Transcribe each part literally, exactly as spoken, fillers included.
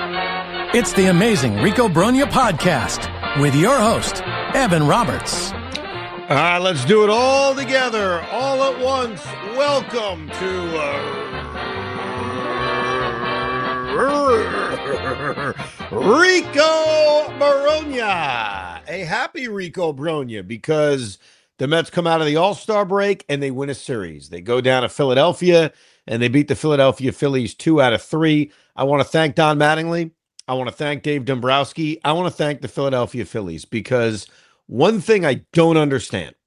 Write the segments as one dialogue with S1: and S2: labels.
S1: It's the Amazing Rico Brogna podcast with your host, Evan Roberts.
S2: All right, let's do it all together, all at once. Welcome to uh, Rico Brogna. A happy Rico Brogna because the Mets come out of the All-Star break and they win a series. They go down to Philadelphia and they beat the Philadelphia Phillies two out of three. I want to thank Don Mattingly. I want to thank Dave Dombrowski. I want to thank the Philadelphia Phillies because one thing I don't understand,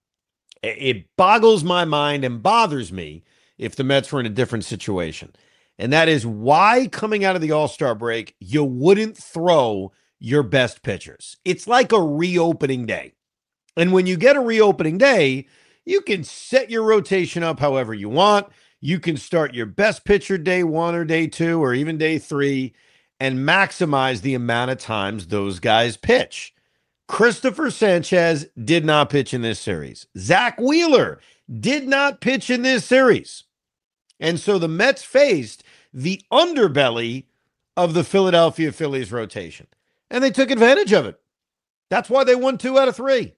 S2: it boggles my mind and bothers me if the Mets were in a different situation. And that is why coming out of the All-Star break, you wouldn't throw your best pitchers. It's like a reopening day. And when you get a reopening day, you can set your rotation up however you want. You can start your best pitcher day one or day two or even day three and maximize the amount of times those guys pitch. Christopher Sanchez did not pitch in this series. Zach Wheeler did not pitch in this series. And so the Mets faced the underbelly of the Philadelphia Phillies rotation. And they took advantage of it. That's why they won two out of three.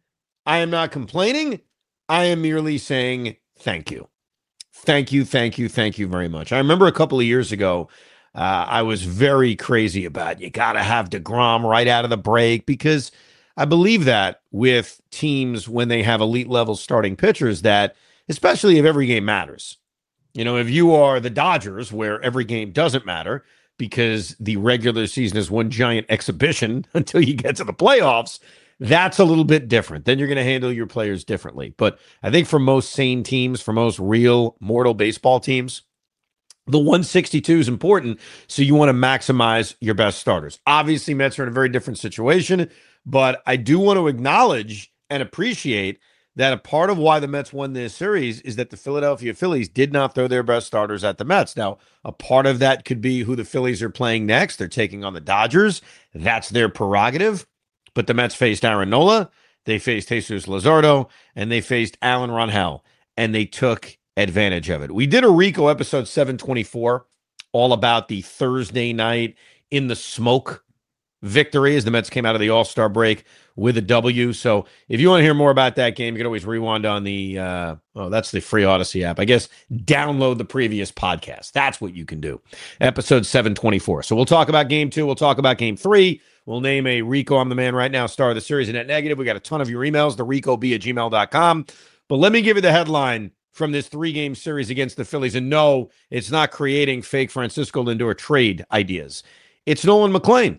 S2: I am not complaining. I am merely saying thank you. Thank you, thank you, thank you very much. I remember a couple of years ago, uh, I was very crazy about you got to have DeGrom right out of the break because I believe that with teams when they have elite level starting pitchers that, especially if every game matters. You know, if you are the Dodgers where every game doesn't matter because the regular season is one giant exhibition until you get to the playoffs, that's a little bit different. Then you're going to handle your players differently. But I think for most sane teams, for most real mortal baseball teams, the one sixty-two is important. So you want to maximize your best starters. Obviously, Mets are in a very different situation, but I do want to acknowledge and appreciate that a part of why the Mets won this series is that the Philadelphia Phillies did not throw their best starters at the Mets. Now, a part of that could be who the Phillies are playing next. They're taking on the Dodgers. That's their prerogative. But the Mets faced Aaron Nola, they faced Jesus Luzardo, and they faced Alan Rangel, and they took advantage of it. We did a Rico episode seven twenty-four all about the Thursday night in the smoke victory as the Mets came out of the All-Star break with a W. So if you want to hear more about that game, you can always rewind on the, uh, oh, that's the free Odyssey app. I guess download the previous podcast. That's what you can do. Episode seven twenty-four. So we'll talk about game two. We'll talk about game three. We'll name a Rico, I'm the man right now, star of the series and net negative. We got a ton of your emails, the rico b at gmail dot com. But let me give you the headline from this three-game series against the Phillies. And no, it's not creating fake Francisco Lindor trade ideas. It's Nolan McLean.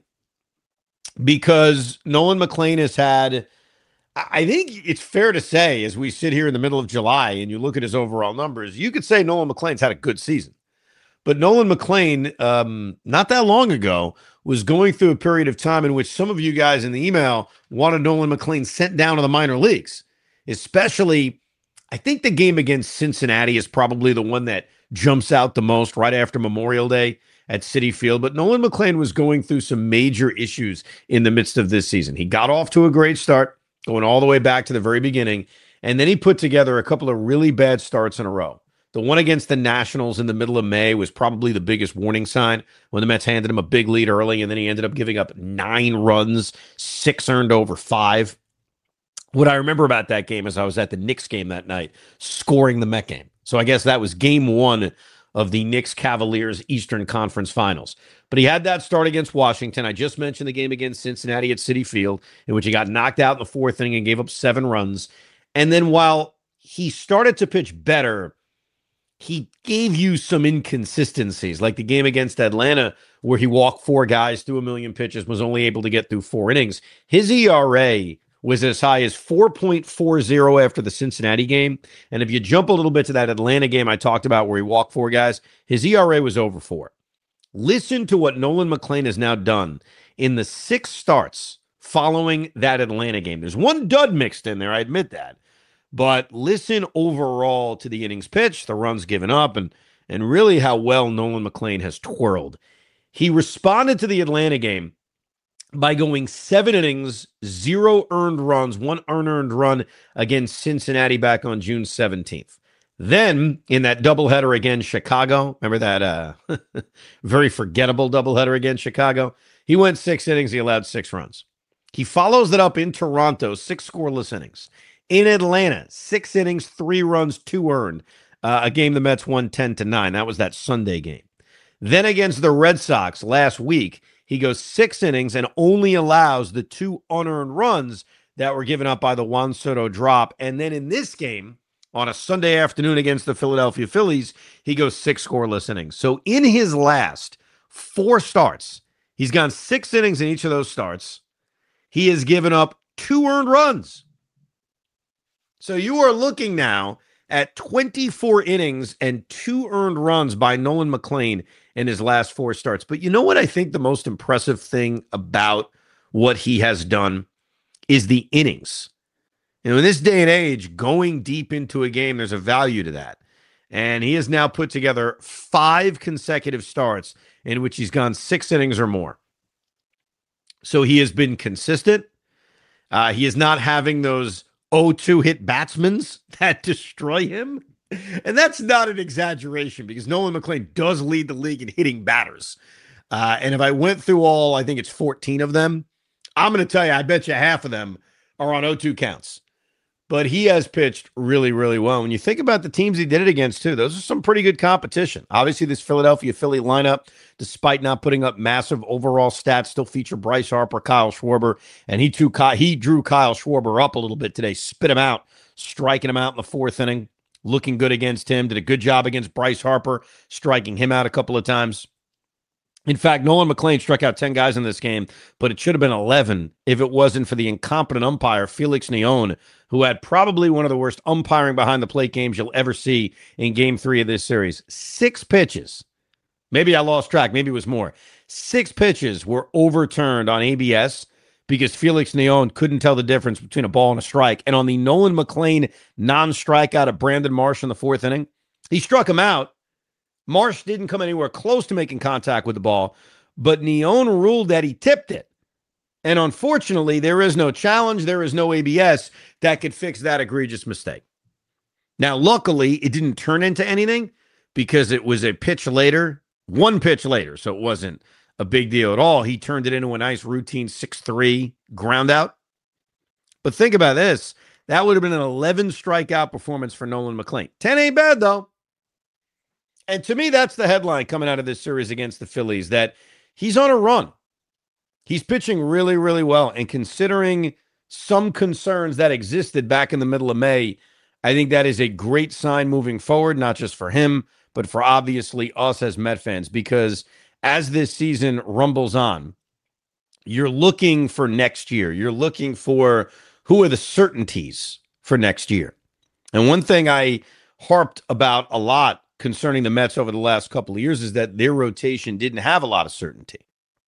S2: Because Nolan McLean has had, I think it's fair to say, as we sit here in the middle of July and you look at his overall numbers, you could say Nolan McLean's had a good season. But Nolan McLean, um, not that long ago, was going through a period of time in which some of you guys in the email wanted Nolan McLean sent down to the minor leagues. Especially, I think the game against Cincinnati is probably the one that jumps out the most right after Memorial Day at Citi Field. But Nolan McLean was going through some major issues in the midst of this season. He got off to a great start, going all the way back to the very beginning, and then he put together a couple of really bad starts in a row. The one against the Nationals in the middle of May was probably the biggest warning sign when the Mets handed him a big lead early, and then he ended up giving up nine runs, six earned over five. What I remember about that game is I was at the Knicks game that night, scoring the Met game. So I guess that was game one of the Knicks-Cavaliers Eastern Conference Finals. But he had that start against Washington. I just mentioned the game against Cincinnati at Citi Field, in which he got knocked out in the fourth inning and gave up seven runs. And then while he started to pitch better, he gave you some inconsistencies, like the game against Atlanta, where he walked four guys through a million pitches, was only able to get through four innings. His E R A was as high as four point four oh after the Cincinnati game. And if you jump a little bit to that Atlanta game I talked about where he walked four guys, his E R A was over four. Listen to what Nolan McLean has now done in the six starts following that Atlanta game. There's one dud mixed in there, I admit that. But listen overall to the innings pitched, the runs given up, and, and really how well Nolan McLean has twirled. He responded to the Atlanta game by going seven innings, zero earned runs, one unearned run against Cincinnati back on June seventeenth. Then in that doubleheader against Chicago, remember that uh, very forgettable doubleheader against Chicago? He went six innings. He allowed six runs. He follows it up in Toronto, six scoreless innings. In Atlanta, six innings, three runs, two earned. Uh, a game the Mets won ten to nine. That was that Sunday game. Then against the Red Sox last week, he goes six innings and only allows the two unearned runs that were given up by the Juan Soto drop. And then in this game, on a Sunday afternoon against the Philadelphia Phillies, he goes six scoreless innings. So in his last four starts, he's gone six innings in each of those starts. He has given up two earned runs. So you are looking now at twenty-four innings and two earned runs by Nolan McLain in his last four starts. But you know what I think the most impressive thing about what he has done is the innings. You know, in this day and age, going deep into a game, there's a value to that. And he has now put together five consecutive starts in which he's gone six innings or more. So he has been consistent. Uh, he is not having those oh two hit batsmen that destroy him. And that's not an exaggeration because Nolan McLain does lead the league in hitting batters. Uh, and if I went through all, I think it's fourteen of them, I'm going to tell you, I bet you half of them are on oh two counts. But he has pitched really, really well. When you think about the teams he did it against, too, those are some pretty good competition. Obviously, this Philadelphia Philly lineup, despite not putting up massive overall stats, still feature Bryce Harper, Kyle Schwarber, and he too he drew Kyle Schwarber up a little bit today, spit him out, striking him out in the fourth inning, looking good against him, did a good job against Bryce Harper, striking him out a couple of times. In fact, Nolan McLain struck out ten guys in this game, but it should have been eleven if it wasn't for the incompetent umpire, Felix Neon, who had probably one of the worst umpiring behind the plate games you'll ever see in game three of this series. Six pitches. Maybe I lost track. Maybe it was more. Six pitches were overturned on A B S because Felix Neon couldn't tell the difference between a ball and a strike. And on the Nolan McLain non-strikeout of Brandon Marsh in the fourth inning, he struck him out. Marsh didn't come anywhere close to making contact with the ball, but Neon ruled that he tipped it. And unfortunately, there is no challenge, there is no A B S that could fix that egregious mistake. Now, luckily, it didn't turn into anything because it was a pitch later, one pitch later, so it wasn't a big deal at all. He turned it into a nice routine six three ground out. But think about this. That would have been an eleven strikeout performance for Nolan McLain. ten ain't bad, though. And to me, that's the headline coming out of this series against the Phillies, that he's on a run. He's pitching really, really well. And considering some concerns that existed back in the middle of May, I think that is a great sign moving forward, not just for him, but for obviously us as Met fans, because as this season rumbles on, you're looking for next year. You're looking for who are the certainties for next year. And one thing I harped about a lot concerning the Mets over the last couple of years is that their rotation didn't have a lot of certainty.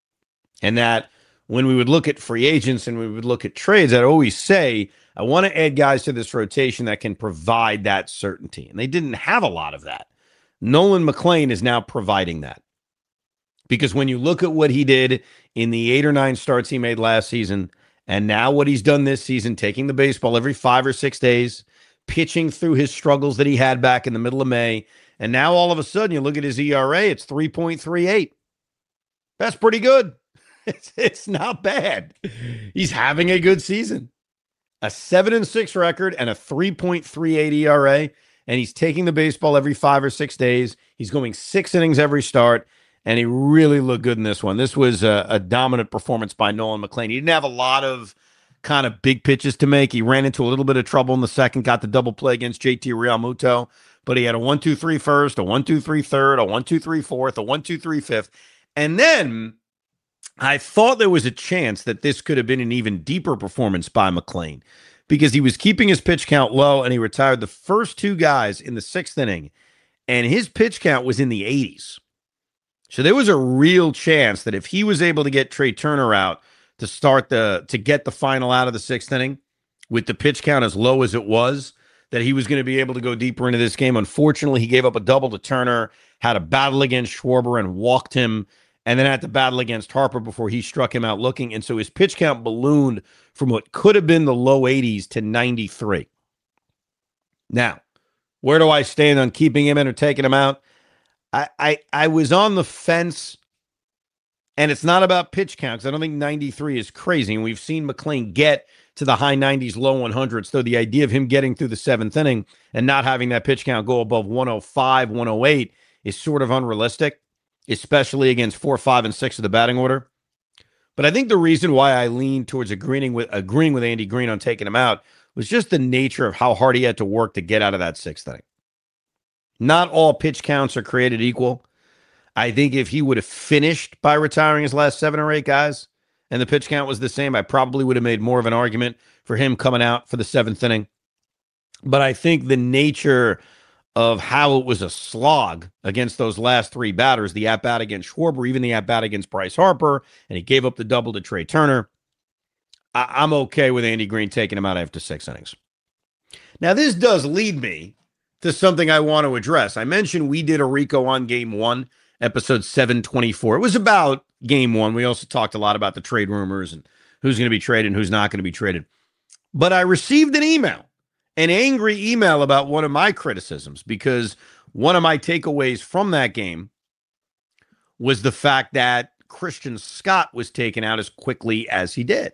S2: And that when we would look at free agents and we would look at trades, I'd always say, I want to add guys to this rotation that can provide that certainty. And they didn't have a lot of that. Nolan McLain is now providing that. Because when you look at what he did in the eight or nine starts he made last season, and now what he's done this season, taking the baseball every five or six days, pitching through his struggles that he had back in the middle of May, and now all of a sudden you look at his E R A, it's three point three eight. That's pretty good. It's, it's not bad. He's having a good season. A seven and six record and a three point three eight E R A, and he's taking the baseball every five or six days. He's going six innings every start, and he really looked good in this one. This was a, a dominant performance by Nolan McLain. He didn't have a lot of kind of big pitches to make. He ran into a little bit of trouble in the second, got the double play against J T Realmuto, but he had a one two three first, a one two three third, a one two three fourth, a one two three fifth. And then I thought there was a chance that this could have been an even deeper performance by McLain because he was keeping his pitch count low and he retired the first two guys in the sixth inning, and his pitch count was in the eighties. So there was a real chance that if he was able to get Trey Turner out to start the, to get the final out of the sixth inning with the pitch count as low as it was, that he was going to be able to go deeper into this game. Unfortunately, he gave up a double to Turner, had a battle against Schwarber and walked him, and then had to battle against Harper before he struck him out looking. And so his pitch count ballooned from what could have been the low eighties to ninety-three. Now, Where do I stand on keeping him in or taking him out? I, I, I was on the fence, and it's not about pitch count because I don't think ninety-three is crazy. And we've seen McLain get to the high nineties, low hundreds. So the idea of him getting through the seventh inning and not having that pitch count go above one oh five, one oh eight is sort of unrealistic, especially against four, five, and six of the batting order. But I think the reason why I leaned towards agreeing with agreeing with Andy Green on taking him out was just the nature of how hard he had to work to get out of that sixth inning. Not all pitch counts are created equal. I think if he would have finished by retiring his last seven or eight guys and the pitch count was the same, I probably would have made more of an argument for him coming out for the seventh inning. But I think the nature of how it was a slog against those last three batters, the at-bat against Schwarber, even the at-bat against Bryce Harper, and he gave up the double to Trey Turner, I- I'm okay with Andy Green taking him out after six innings. Now, this does lead me to something I want to address. I mentioned we did a Rico on game one, episode seven twenty-four. It was about game one. We also talked a lot about the trade rumors and who's going to be traded and who's not going to be traded. But I received an email, an angry email about one of my criticisms, because one of my takeaways from that game was the fact that Christian Scott was taken out as quickly as he did,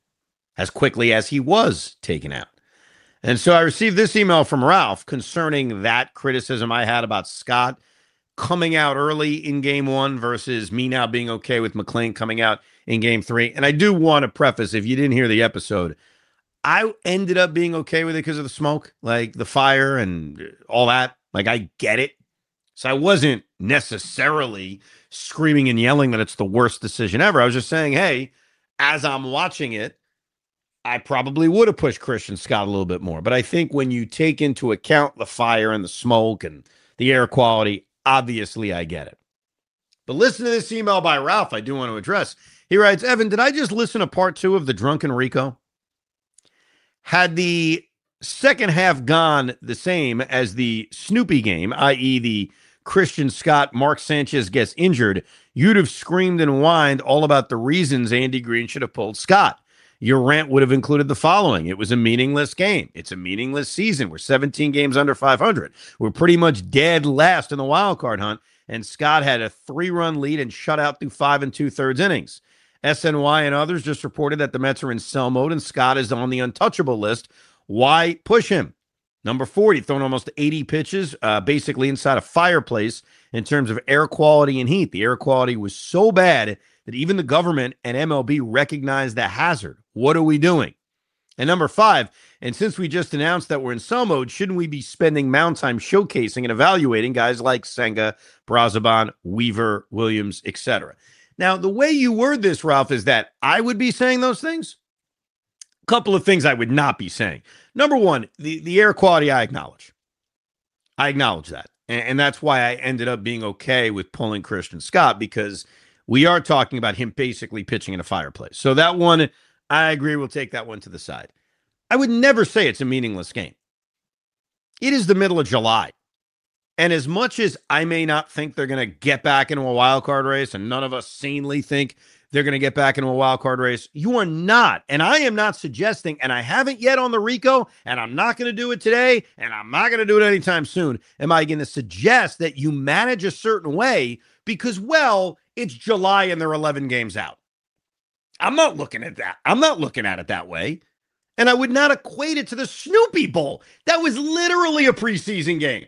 S2: as quickly as he was taken out. And so I received this email from Ralph concerning that criticism I had about Scott coming out early in game one versus me now being okay with McLain coming out in game three. And I do want to preface, if you didn't hear the episode, I ended up being okay with it because of the smoke, like the fire and all that. Like, I get it. So I wasn't necessarily screaming and yelling that it's the worst decision ever. I was just saying, hey, as I'm watching it, I probably would have pushed Christian Scott a little bit more. But I think when you take into account the fire and the smoke and the air quality, obviously I get it. But listen to this email by Ralph I do want to address. He writes, Evan, did I just listen to part two of the Drunken Rico? Had the second half gone the same as the Snoopy game, that is the Christian Scott, Mark Sanchez gets injured, you'd have screamed and whined all about the reasons Andy Green should have pulled Scott. Your rant would have included the following. It was a meaningless game. It's a meaningless season. We're seventeen games under five hundred. We're pretty much dead last in the wild card hunt, and Scott had a three-run lead and shut out through five and two-thirds innings. S N Y and others just reported that the Mets are in sell mode and Scott is on the untouchable list. Why push him? Number forty, thrown almost eighty pitches, uh, basically inside a fireplace in terms of air quality and heat. The air quality was so bad that even the government and M L B recognized the hazard. What are we doing? And number five, and since we just announced that we're in sell mode, shouldn't we be spending mound time showcasing and evaluating guys like Senga, Brazoban, Weaver, Williams, et cetera? Now, the way you word this, Ralph, is that I would be saying those things. A couple of things I would not be saying. Number one, the, the air quality I acknowledge. I acknowledge that. And, and that's why I ended up being okay with pulling Christian Scott, because we are talking about him basically pitching in a fireplace. So that one, I agree, we'll take that one to the side. I would never say it's a meaningless game. It is the middle of July. And as much as I may not think they're going to get back into a wild card race, and none of us sanely think they're going to get back into a wild card race, you are not. And I am not suggesting, and I haven't yet on the Rico, and I'm not going to do it today, and I'm not going to do it anytime soon. Am I going to suggest that you manage a certain way because, well, it's July and they're eleven games out? I'm not looking at that. I'm not looking at it that way. And I would not equate it to the Snoopy Bowl. That was literally a preseason game.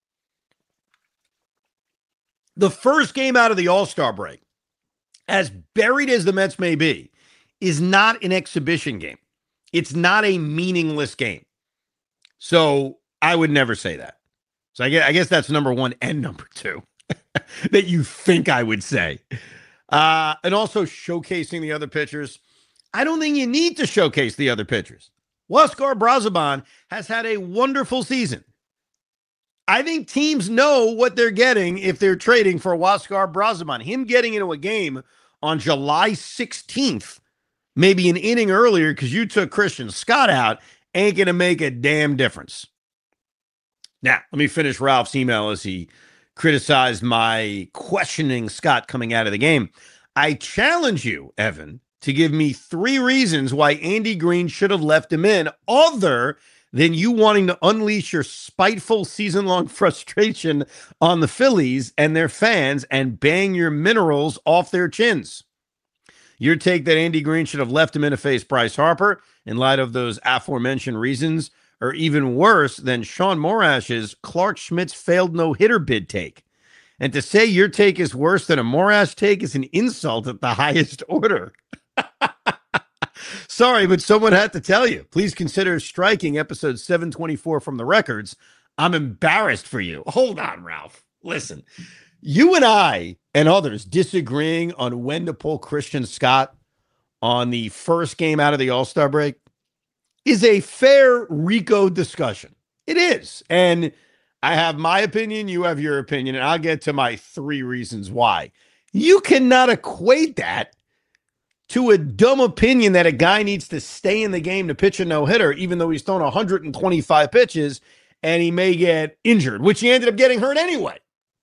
S2: The first game out of the All-Star break, as buried as the Mets may be, is not an exhibition game. It's not a meaningless game. So I would never say that. So I guess, I guess that's number one and number two that you think I would say. Uh, and also showcasing the other pitchers. I don't think you need to showcase the other pitchers. Huascar Brazoban has had a wonderful season. I think teams know what they're getting if they're trading for Huascar Brazoban. Him getting into a game on July sixteenth, maybe an inning earlier because you took Christian Scott out, ain't going to make a damn difference. Now, let me finish Ralph's email as he criticized my questioning Scott coming out of the game. I challenge you, Evan, to give me three reasons why Andy Green should have left him in other than you wanting to unleash your spiteful season-long frustration on the Phillies and their fans and bang your minerals off their chins. Your take that Andy Green should have left him in to face Bryce Harper in light of those aforementioned reasons, or even worse than Sean Morash's Clark Schmidt's failed no-hitter bid take. And to say your take is worse than a Morash take is an insult at the highest order. Sorry, but someone had to tell you. Please consider striking episode seven twenty-four from the records. I'm embarrassed for you. Hold on, Ralph. Listen, you and I and others disagreeing on when to pull Christian Scott on the first game out of the All-Star break is a fair Rico discussion. It is. And I have my opinion, you have your opinion, and I'll get to my three reasons why. You cannot equate that to a dumb opinion that a guy needs to stay in the game to pitch a no-hitter, even though he's thrown one hundred twenty-five pitches and he may get injured, which he ended up getting hurt anyway.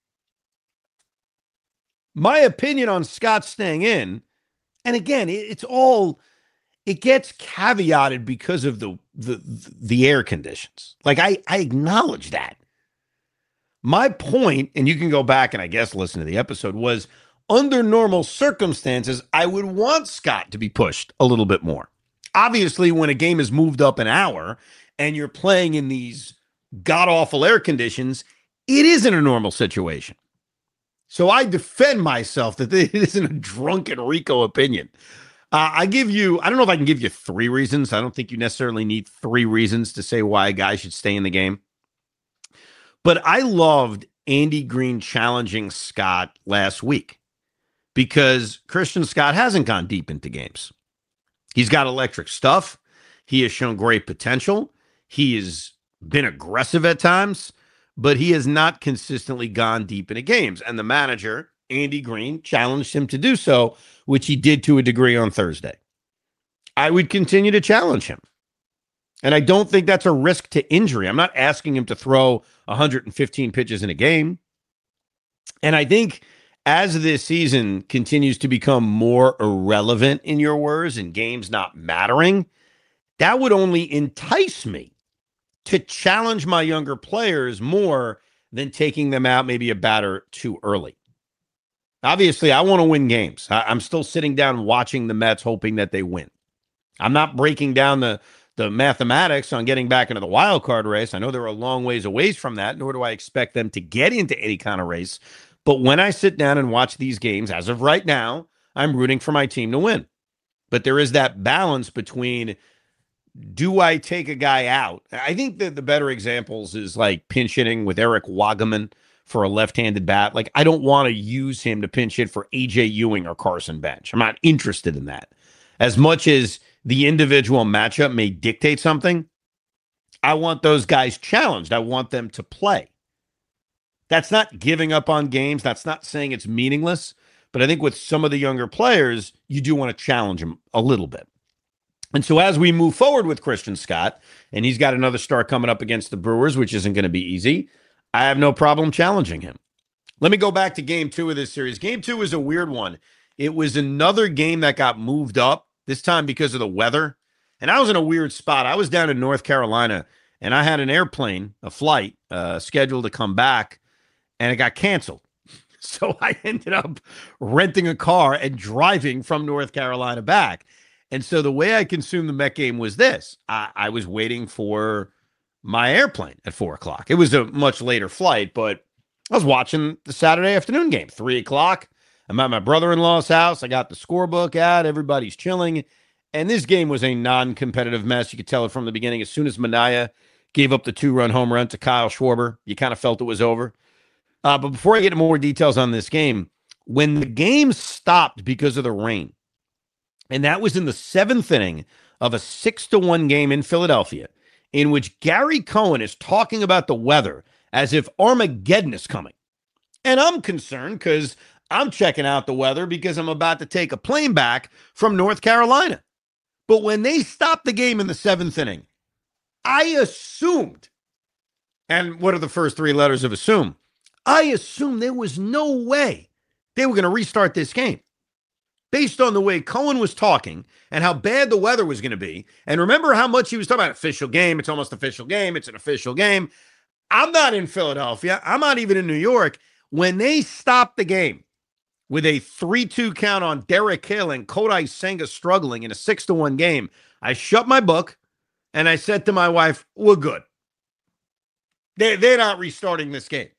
S2: My opinion on Scott staying in, and again, it's all, it gets caveated because of the the, the air conditions. Like, I, I acknowledge that. My point, and you can go back and I guess listen to the episode, was under normal circumstances, I would want Scott to be pushed a little bit more. Obviously, when a game is moved up an hour and you're playing in these god-awful air conditions, it isn't a normal situation. So I defend myself that it isn't a drunken Rico opinion. Uh, I give you, I don't know if I can give you three reasons. I don't think you necessarily need three reasons to say why a guy should stay in the game. But I loved Andy Green challenging Scott last week because Christian Scott hasn't gone deep into games. He's got electric stuff. He has shown great potential. He has been aggressive at times, but he has not consistently gone deep into games. And the manager, Andy Green, challenged him to do so, which he did to a degree on Thursday. I would continue to challenge him. And I don't think that's a risk to injury. I'm not asking him to throw one hundred fifteen pitches in a game. And I think as this season continues to become more irrelevant, in your words, and games not mattering, that would only entice me to challenge my younger players more than taking them out maybe a batter too early. Obviously, I want to win games. I, I'm still sitting down watching the Mets, hoping that they win. I'm not breaking down the, the mathematics on getting back into the wild card race. I know they're a long ways away from that, nor do I expect them to get into any kind of race. But when I sit down and watch these games, as of right now, I'm rooting for my team to win. But there is that balance between, do I take a guy out? I think that the better examples is like pinch hitting with Eric Wagaman for a left-handed bat. Like, I don't want to use him to pinch hit for A J Ewing or Carson Bench. I'm not interested in that. As much as the individual matchup may dictate something, I want those guys challenged. I want them to play. That's not giving up on games. That's not saying it's meaningless. But I think with some of the younger players, you do want to challenge them a little bit. And so as we move forward with Christian Scott, and he's got another start coming up against the Brewers, which isn't going to be easy, I have no problem challenging him. Let me go back to game two of this series. Game two was a weird one. It was another game that got moved up, this time because of the weather. And I was in a weird spot. I was down in North Carolina, and I had an airplane, a flight, uh, scheduled to come back, and it got canceled. So I ended up renting a car and driving from North Carolina back. And so the way I consumed the Met game was this. I, I was waiting for my airplane at four o'clock. It was a much later flight, but I was watching the Saturday afternoon game, three o'clock. I'm at my brother-in-law's house. I got the scorebook out. Everybody's chilling. And this game was a non-competitive mess. You could tell it from the beginning. As soon as Manaea gave up the two-run home run to Kyle Schwarber, you kind of felt it was over. Uh, but before I get into more details on this game, when the game stopped because of the rain, and that was in the seventh inning of a six to one game in Philadelphia, in which Gary Cohen is talking about the weather as if Armageddon is coming. And I'm concerned because I'm checking out the weather because I'm about to take a plane back from North Carolina. But when they stopped the game in the seventh inning, I assumed, and what are the first three letters of assume? I assumed there was no way they were going to restart this game. based on the way Cohen was talking and how bad the weather was going to be. And remember how much he was talking about official game. It's almost official game. It's an official game. I'm not in Philadelphia. I'm not even in New York. When they stopped the game with a three two count on Derek Hill and Kodai Senga struggling in a six to one game, I shut my book and I said to my wife, we're good. They, they're not restarting this game.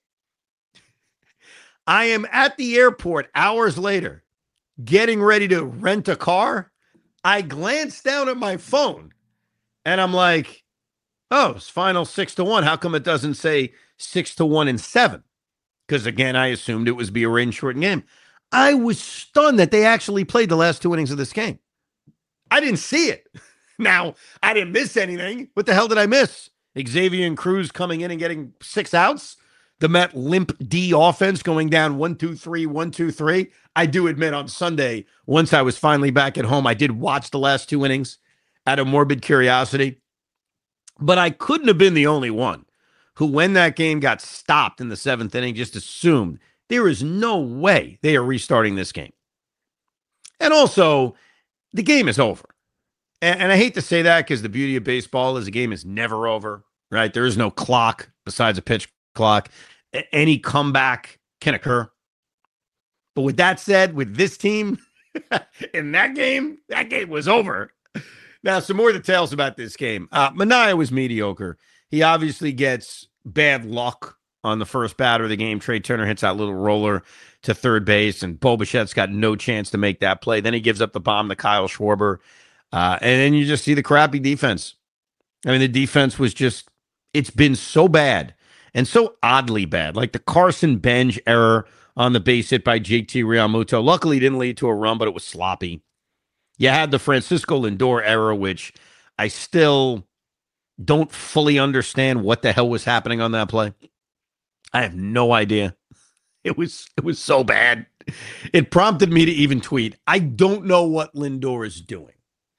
S2: I am at the airport hours later, getting ready to rent a car. I glance down at my phone and I'm like, oh, it's final six to one. How come it doesn't say six to one and seven? Because again, I assumed it was be a rain shortened game. I was stunned that they actually played the last two innings of this game. I didn't see it. Now, I didn't miss anything. What the hell did I miss? Xavier and Cruz coming in and getting six outs. The Met limp D offense going down one, two, three, one, two, three. I do admit on Sunday, once I was finally back at home, I did watch the last two innings out of morbid curiosity. But I couldn't have been the only one who, when that game got stopped in the seventh inning, just assumed there is no way they are restarting this game. And also, the game is over. And, and I hate to say that because the beauty of baseball is the game is never over, right? There is no clock besides a pitch clock. A- any comeback can occur. But with that said, with this team, in that game, that game was over. Now, some more details about this game. Uh, Manaea was mediocre. He obviously gets bad luck on the first batter of the game. Trey Turner hits that little roller to third base, and Bo Bichette's got no chance to make that play. Then he gives up the bomb to Kyle Schwarber. Uh, and then you just see the crappy defense. I mean, the defense was just, it's been so bad and so oddly bad. Like the Carson Benj error on the base hit by J T Realmuto. Luckily, it didn't lead to a run, but it was sloppy. You had the Francisco Lindor error, which I still don't fully understand what the hell was happening on that play. I have no idea. It was it was so bad. It prompted me to even tweet, I don't know what Lindor is doing.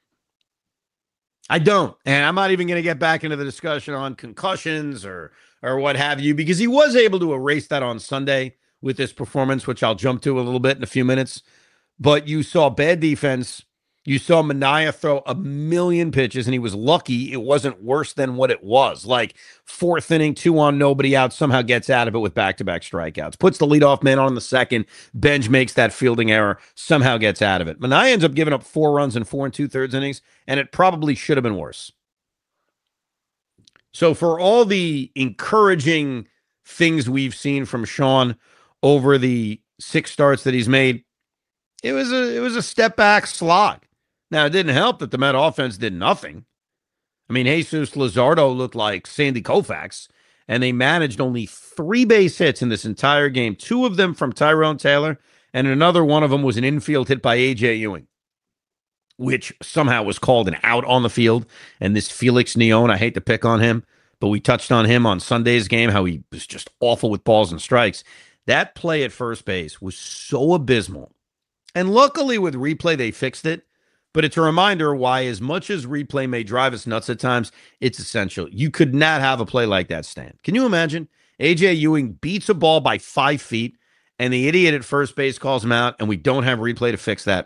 S2: I don't. And I'm not even going to get back into the discussion on concussions or or what have you, because he was able to erase that on Sunday with this performance, which I'll jump to a little bit in a few minutes. But you saw bad defense. You saw Manaea throw a million pitches, and he was lucky it wasn't worse than what it was. Like fourth inning, two on, nobody out, somehow gets out of it with back-to-back strikeouts. Puts the leadoff man on in the second. Benj makes that fielding error, somehow gets out of it. Manaea ends up giving up four runs in four and two-thirds innings, and it probably should have been worse. So for all the encouraging things we've seen from Sean over the six starts that he's made, it was a it was a step-back slog. Now, it didn't help that the Met offense did nothing. I mean, Jesus Luzardo looked like Sandy Koufax, and they managed only three base hits in this entire game, two of them from Tyrone Taylor, and another one of them was an infield hit by A J Ewing, which somehow was called an out on the field. And this Felix Neon, I hate to pick on him, but we touched on him on Sunday's game, how he was just awful with balls and strikes. That play at first base was so abysmal. And luckily with replay, they fixed it. But it's a reminder why, as much as replay may drive us nuts at times, it's essential. You could not have a play like that stand. Can you imagine? A J Ewing beats a ball by five feet, and the idiot at first base calls him out, and we don't have replay to fix that.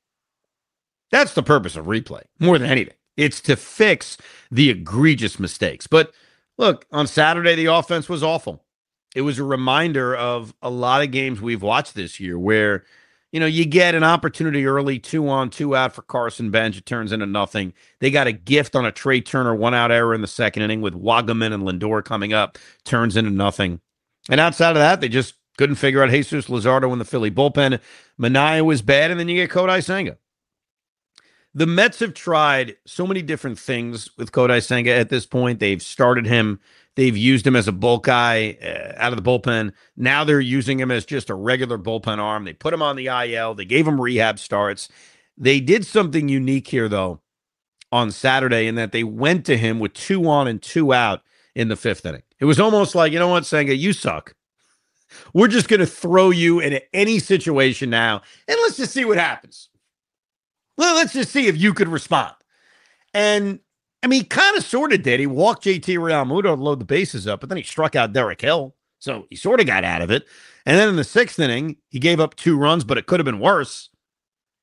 S2: That's the purpose of replay, more than anything. It's to fix the egregious mistakes. But look, on Saturday, the offense was awful. It was a reminder of a lot of games we've watched this year where, you know, you get an opportunity early, two on, two out for Carson Benj. It turns into nothing. They got a gift on a Trey Turner one-out error in the second inning with Wagaman and Lindor coming up. Turns into nothing. And outside of that, they just couldn't figure out Jesus Luzardo in the Philly bullpen. Manaea was bad, and then you get Kodai Senga. The Mets have tried so many different things with Kodai Senga at this point. They've started him. They've used him as a bulk guy uh, out of the bullpen. Now they're using him as just a regular bullpen arm. They put him on the I L. They gave him rehab starts. They did something unique here, though, on Saturday in that they went to him with two on and two out in the fifth inning. It was almost like, you know what, Senga, you suck. We're just going to throw you into any situation now, and let's just see what happens. Well, let's just see if you could respond. And I mean, he kind of sort of did. He walked J T Realmuto to load the bases up, but then he struck out Derek Hill. So he sort of got out of it. And then in the sixth inning, he gave up two runs, but it could have been worse.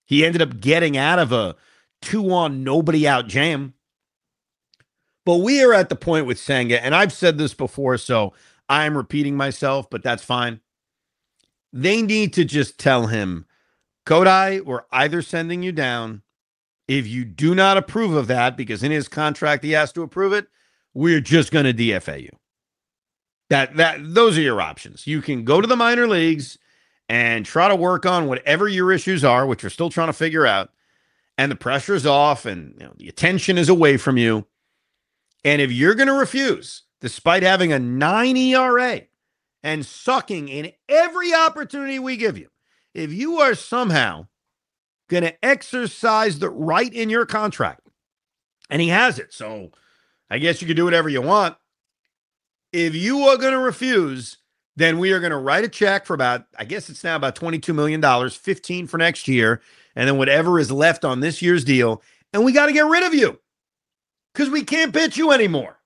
S2: He ended up getting out of a two-on, nobody-out jam. But we are at the point with Senga, and I've said this before, so I'm repeating myself, but that's fine. They need to just tell him, Kodai, we're either sending you down. If you do not approve of that, because in his contract he has to approve it, we're just going to D F A you. That that those are your options. You can go to the minor leagues and try to work on whatever your issues are, which we're still trying to figure out, and the pressure's off and you know, the attention is away from you. And if you're going to refuse, despite having a nine E R A and sucking in every opportunity we give you, if you are somehow going to exercise the right in your contract, and he has it, so I guess you can do whatever you want. If you are going to refuse, then we are going to write a check for about, I guess it's now about twenty-two million dollars, fifteen for next year, and then whatever is left on this year's deal, and we got to get rid of you because we can't pitch you anymore.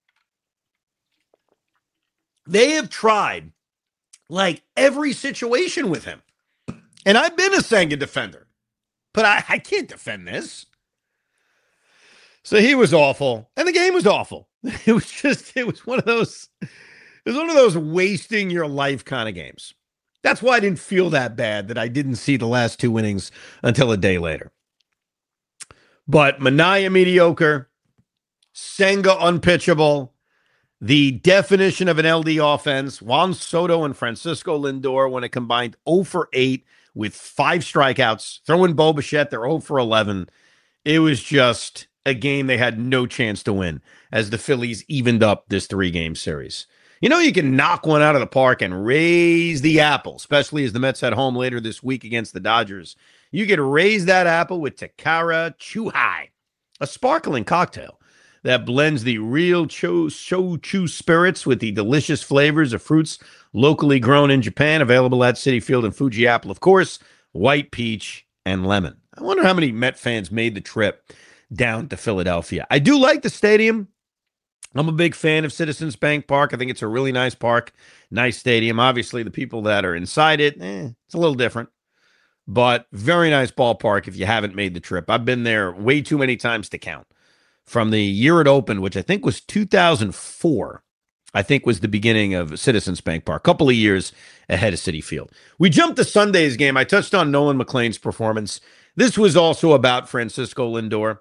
S2: They have tried like every situation with him. And I've been a Senga defender, but I, I can't defend this. So he was awful, and the game was awful. It was just, it was one of those, it was one of those wasting your life kind of games. That's why I didn't feel that bad that I didn't see the last two innings until a day later. But Minaya mediocre, Senga unpitchable, the definition of an L D offense, Juan Soto and Francisco Lindor when it combined oh for eight with five strikeouts, throwing Bo Bichette, they're oh for eleven. It was just a game they had no chance to win as the Phillies evened up this three-game series. You know, you can knock one out of the park and raise the apple, especially as the Mets head home later this week against the Dodgers. You can raise that apple with Takara Chuhai, a sparkling cocktail that blends the real cho- shochu spirits with the delicious flavors of fruits locally grown in Japan, available at Citi Field and Fuji Apple, of course, white peach and lemon. I wonder how many Met fans made the trip down to Philadelphia. I do like the stadium. I'm a big fan of Citizens Bank Park. I think it's a really nice park, nice stadium. Obviously, the people that are inside it, eh, it's a little different. But very nice ballpark if you haven't made the trip. I've been there way too many times to count. From the year it opened, which I think was two thousand four, I think was the beginning of Citizens Bank Park, a couple of years ahead of Citi Field. We jumped to Sunday's game. I touched on Nolan McLean's performance. This was also about Francisco Lindor.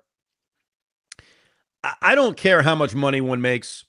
S2: I don't care how much money one makes.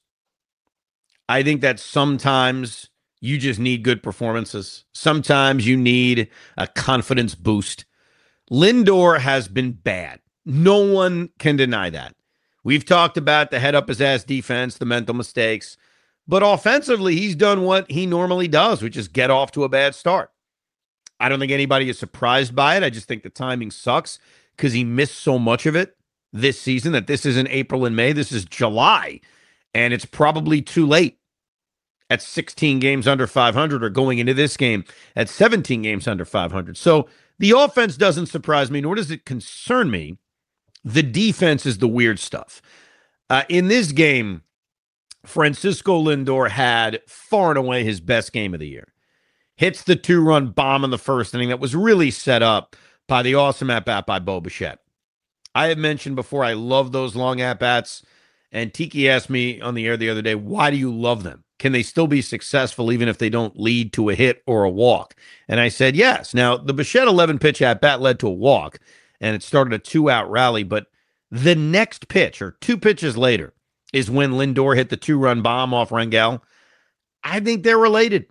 S2: I think that sometimes you just need good performances. Sometimes you need a confidence boost. Lindor has been bad. No one can deny that. We've talked about the head up his ass defense, the mental mistakes, but offensively, he's done what he normally does, which is get off to a bad start. I don't think anybody is surprised by it. I just think the timing sucks because he missed so much of it this season that this isn't April and May. This is July, and it's probably too late at sixteen games under five hundred or going into this game at seventeen games under five hundred. So the offense doesn't surprise me, nor does it concern me. The defense is the weird stuff. Uh, in this game, Francisco Lindor had far and away his best game of the year. Hits the two-run bomb in the first inning that was really set up by the awesome at-bat by Bo Bichette. I have mentioned before I love those long at-bats, and Tiki asked me on the air the other day, why do you love them? Can they still be successful even if they don't lead to a hit or a walk? And I said yes. Now, the Bichette eleven-pitch at-bat led to a walk, and it started a two-out rally, but the next pitch, or two pitches later, is when Lindor hit the two-run bomb off Rangel. I think they're related.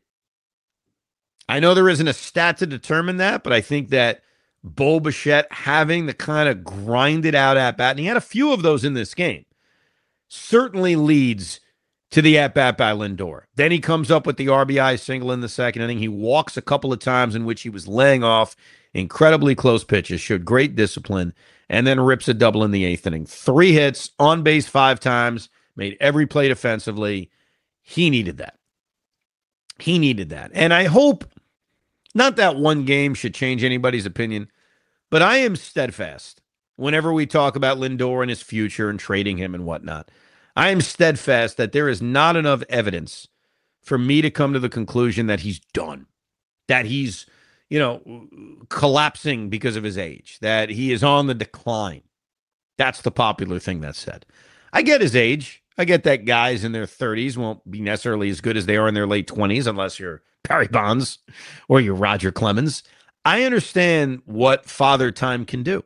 S2: I know there isn't a stat to determine that, but I think that Bo Bichette having the kind of grinded out at-bat, and he had a few of those in this game, certainly leads to the at-bat by Lindor. Then he comes up with the R B I single in the second inning. He walks a couple of times in which he was laying off incredibly close pitches, showed great discipline, and then rips a double in the eighth inning. Three hits, on base five times, made every play defensively. He needed that. He needed that. And I hope, not that one game should change anybody's opinion, but I am steadfast whenever we talk about Lindor and his future and trading him and whatnot. I am steadfast that there is not enough evidence for me to come to the conclusion that he's done, that he's you know, collapsing because of his age, that he is on the decline. That's the popular thing that's said. I get his age. I get that guys in their thirties won't be necessarily as good as they are in their late twenties unless you're Barry Bonds or you're Roger Clemens. I understand what Father Time can do.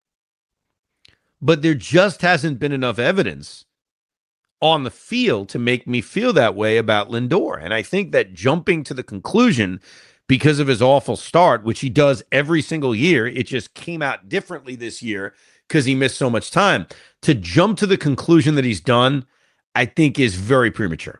S2: But there just hasn't been enough evidence on the field to make me feel that way about Lindor. And I think that jumping to the conclusion because of his awful start, which he does every single year, it just came out differently this year because he missed so much time. To jump to the conclusion that he's done, I think is very premature.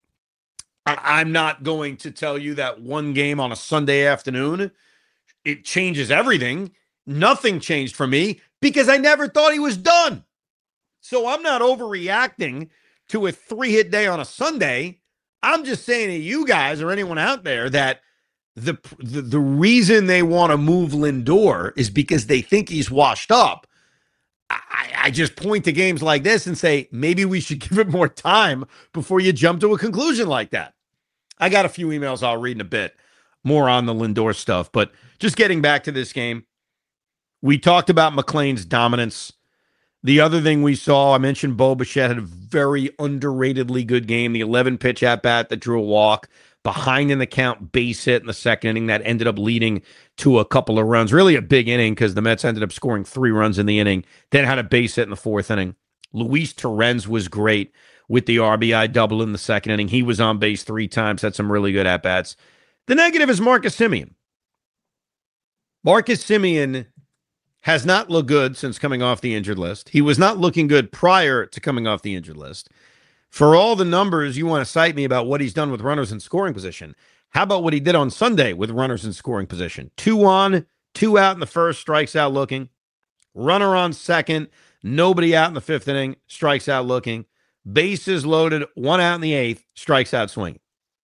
S2: I- I'm not going to tell you that one game on a Sunday afternoon, it changes everything. Nothing changed for me because I never thought he was done. So I'm not overreacting to a three-hit day on a Sunday. I'm just saying to you guys or anyone out there that the the, the reason they want to move Lindor is because they think he's washed up. I, I just point to games like this and say, maybe we should give it more time before you jump to a conclusion like that. I got a few emails I'll read in a bit, more on the Lindor stuff. But just getting back to this game, we talked about McLean's dominance. The other thing we saw, I mentioned Bo Bichette had a very underratedly good game. The eleven pitch at bat that drew a walk, behind in the count, base hit in the second inning that ended up leading to a couple of runs. Really a big inning because the Mets ended up scoring three runs in the inning, then had a base hit in the fourth inning. Luis Torrens was great with the R B I double in the second inning. He was on base three times, had some really good at bats. The negative is Marcus Semien. Marcus Semien has not looked good since coming off the injured list. He was not looking good prior to coming off the injured list. For all the numbers you want to cite me about what he's done with runners in scoring position, how about what he did on Sunday with runners in scoring position? Two on, two out in the first, strikes out looking. Runner on second, nobody out in the fifth inning, strikes out looking. Bases loaded, one out in the eighth, strikes out swinging.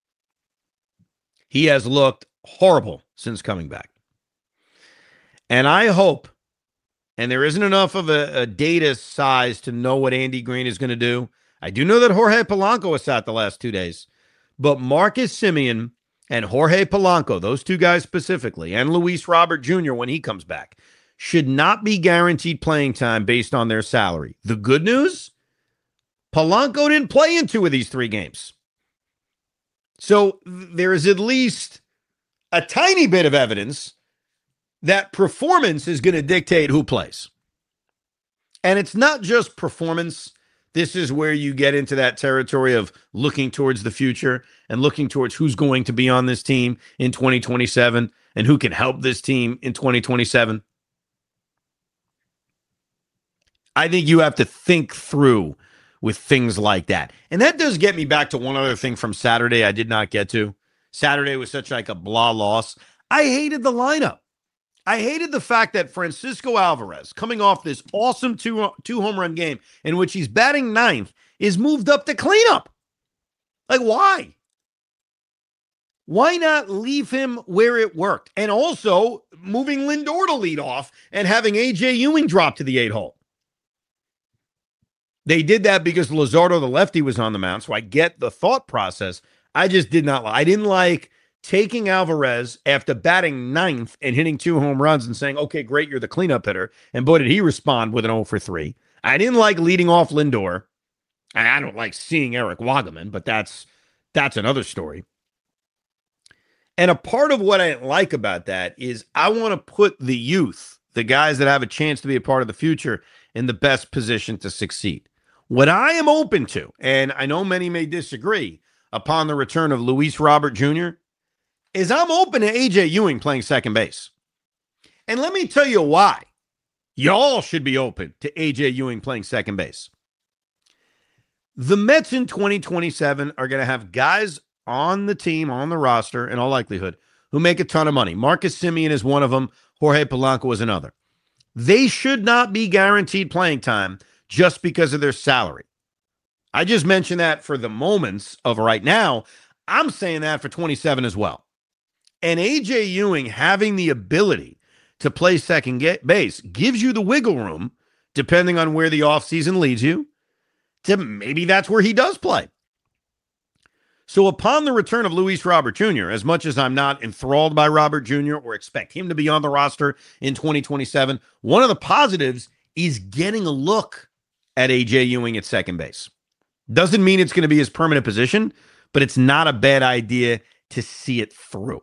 S2: He has looked horrible since coming back. And I hope, and there isn't enough of a, a data size to know what Andy Green is going to do. I do know that Jorge Polanco was sat the last two days, but Marcus Semien and Jorge Polanco, those two guys specifically, and Luis Robert Junior when he comes back, should not be guaranteed playing time based on their salary. The good news, Polanco didn't play in two of these three games. So there is at least a tiny bit of evidence that performance is going to dictate who plays. And it's not just performance. This is where you get into that territory of looking towards the future and looking towards who's going to be on this team in twenty twenty-seven and who can help this team in twenty twenty-seven. I think you have to think through with things like that. And that does get me back to one other thing from Saturday I did not get to. Saturday was such like a blah loss. I hated the lineup. I hated the fact that Francisco Alvarez, coming off this awesome two, two home run game in which he's batting ninth, is moved up to cleanup. Like, why? Why not leave him where it worked? And also moving Lindor to lead off and having A J Ewing drop to the eight hole. They did that because Luzardo, the lefty, was on the mound, so I get the thought process. I just did not like. I didn't like taking Alvarez after batting ninth and hitting two home runs and saying, okay, great, you're the cleanup hitter. And boy, did he respond with an oh for three. I didn't like leading off Lindor. I don't like seeing Eric Wagaman, but that's that's another story. And a part of what I didn't like about that is I want to put the youth, the guys that have a chance to be a part of the future, in the best position to succeed. What I am open to, and I know many may disagree, upon the return of Luis Robert Junior, is I'm open to A J Ewing playing second base. And let me tell you why y'all should be open to A J Ewing playing second base. The Mets in twenty twenty-seven are going to have guys on the team, on the roster, in all likelihood, who make a ton of money. Marcus Semien is one of them. Jorge Polanco is another. They should not be guaranteed playing time just because of their salary. I just mentioned that for the moments of right now. I'm saying that for twenty-seven as well. And A J Ewing having the ability to play second base gives you the wiggle room, depending on where the offseason leads you, to maybe that's where he does play. So upon the return of Luis Robert Junior, as much as I'm not enthralled by Robert Junior or expect him to be on the roster in twenty twenty-seven, one of the positives is getting a look at A J Ewing at second base. Doesn't mean it's going to be his permanent position, but it's not a bad idea to see it through.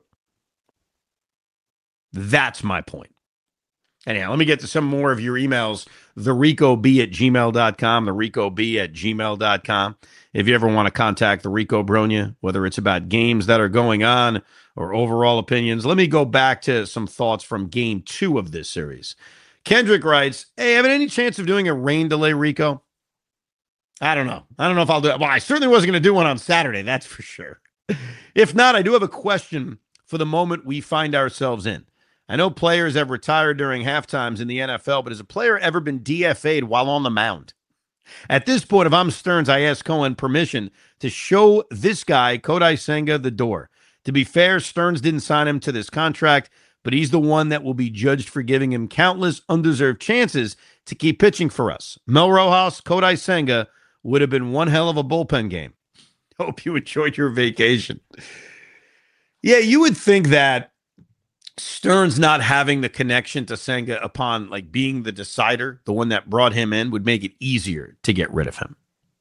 S2: That's my point. Anyhow, let me get to some more of your emails. the rico b at gmail dot com, the rico b at gmail dot com. If you ever want to contact the Rico Bronya, whether it's about games that are going on or overall opinions, let me go back to some thoughts from game two of this series. Kendrick writes, hey, have any chance of doing a rain delay, Rico? I don't know. I don't know if I'll do it. Well, I certainly wasn't going to do one on Saturday, that's for sure. If not, I do have a question for the moment we find ourselves in. I know players have retired during halftimes in the N F L, but has a player ever been D F A'd while on the mound? At this point, if I'm Stearns, I ask Cohen permission to show this guy, Kodai Senga, the door. To be fair, Stearns didn't sign him to this contract, but he's the one that will be judged for giving him countless undeserved chances to keep pitching for us. Mel Rojas, Kodai Senga would have been one hell of a bullpen game. Hope you enjoyed your vacation. Yeah, you would think that Stearns not having the connection to Senga upon like being the decider, the one that brought him in, would make it easier to get rid of him.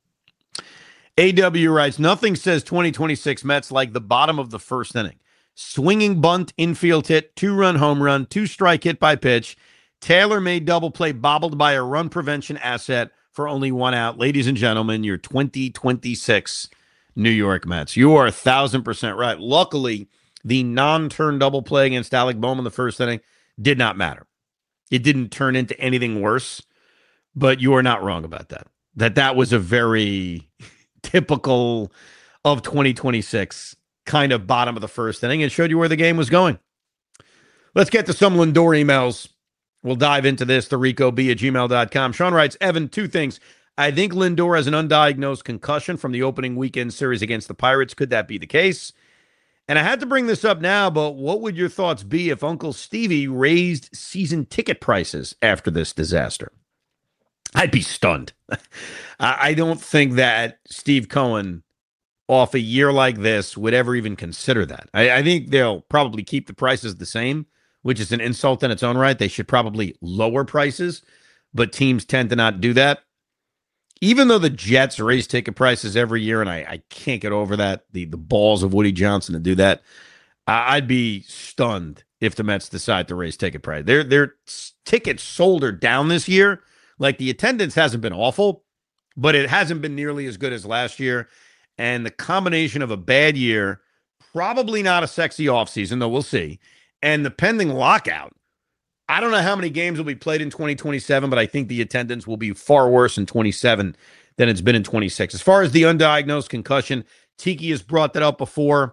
S2: A W writes, nothing says twenty twenty-six Mets like the bottom of the first inning. Swinging bunt, infield hit, two-run home run, two-strike hit by pitch, tailor-made double play bobbled by a run prevention asset for only one out. Ladies and gentlemen, your twenty twenty-six New York Mets. You are a thousand percent right. Luckily, the non-turn double play against Alec Bohm in the first inning did not matter. It didn't turn into anything worse, but you are not wrong about that. That that was a very typical of twenty twenty-six kind of bottom of the first inning. It showed you where the game was going. Let's get to some Lindor emails. We'll dive into this, the rico b at gmail dot com. Sean writes, Evan, two things. I think Lindor has an undiagnosed concussion from the opening weekend series against the Pirates. Could that be the case? And I had to bring this up now, but what would your thoughts be if Uncle Stevie raised season ticket prices after this disaster? I'd be stunned. I don't think that Steve Cohen, off a year like this, would ever even consider that. I, I think they'll probably keep the prices the same, which is an insult in its own right. They should probably lower prices, but teams tend to not do that. Even though the Jets raise ticket prices every year, and I, I can't get over that, the, the balls of Woody Johnson to do that, I, I'd be stunned if the Mets decide to raise ticket price. Their, their tickets sold are down this year. Like, the attendance hasn't been awful, but it hasn't been nearly as good as last year. And the combination of a bad year, probably not a sexy offseason, though we'll see, and the pending lockout, I don't know how many games will be played in twenty twenty-seven, but I think the attendance will be far worse in twenty-seven than it's been in twenty-six. As far as the undiagnosed concussion, Tiki has brought that up before.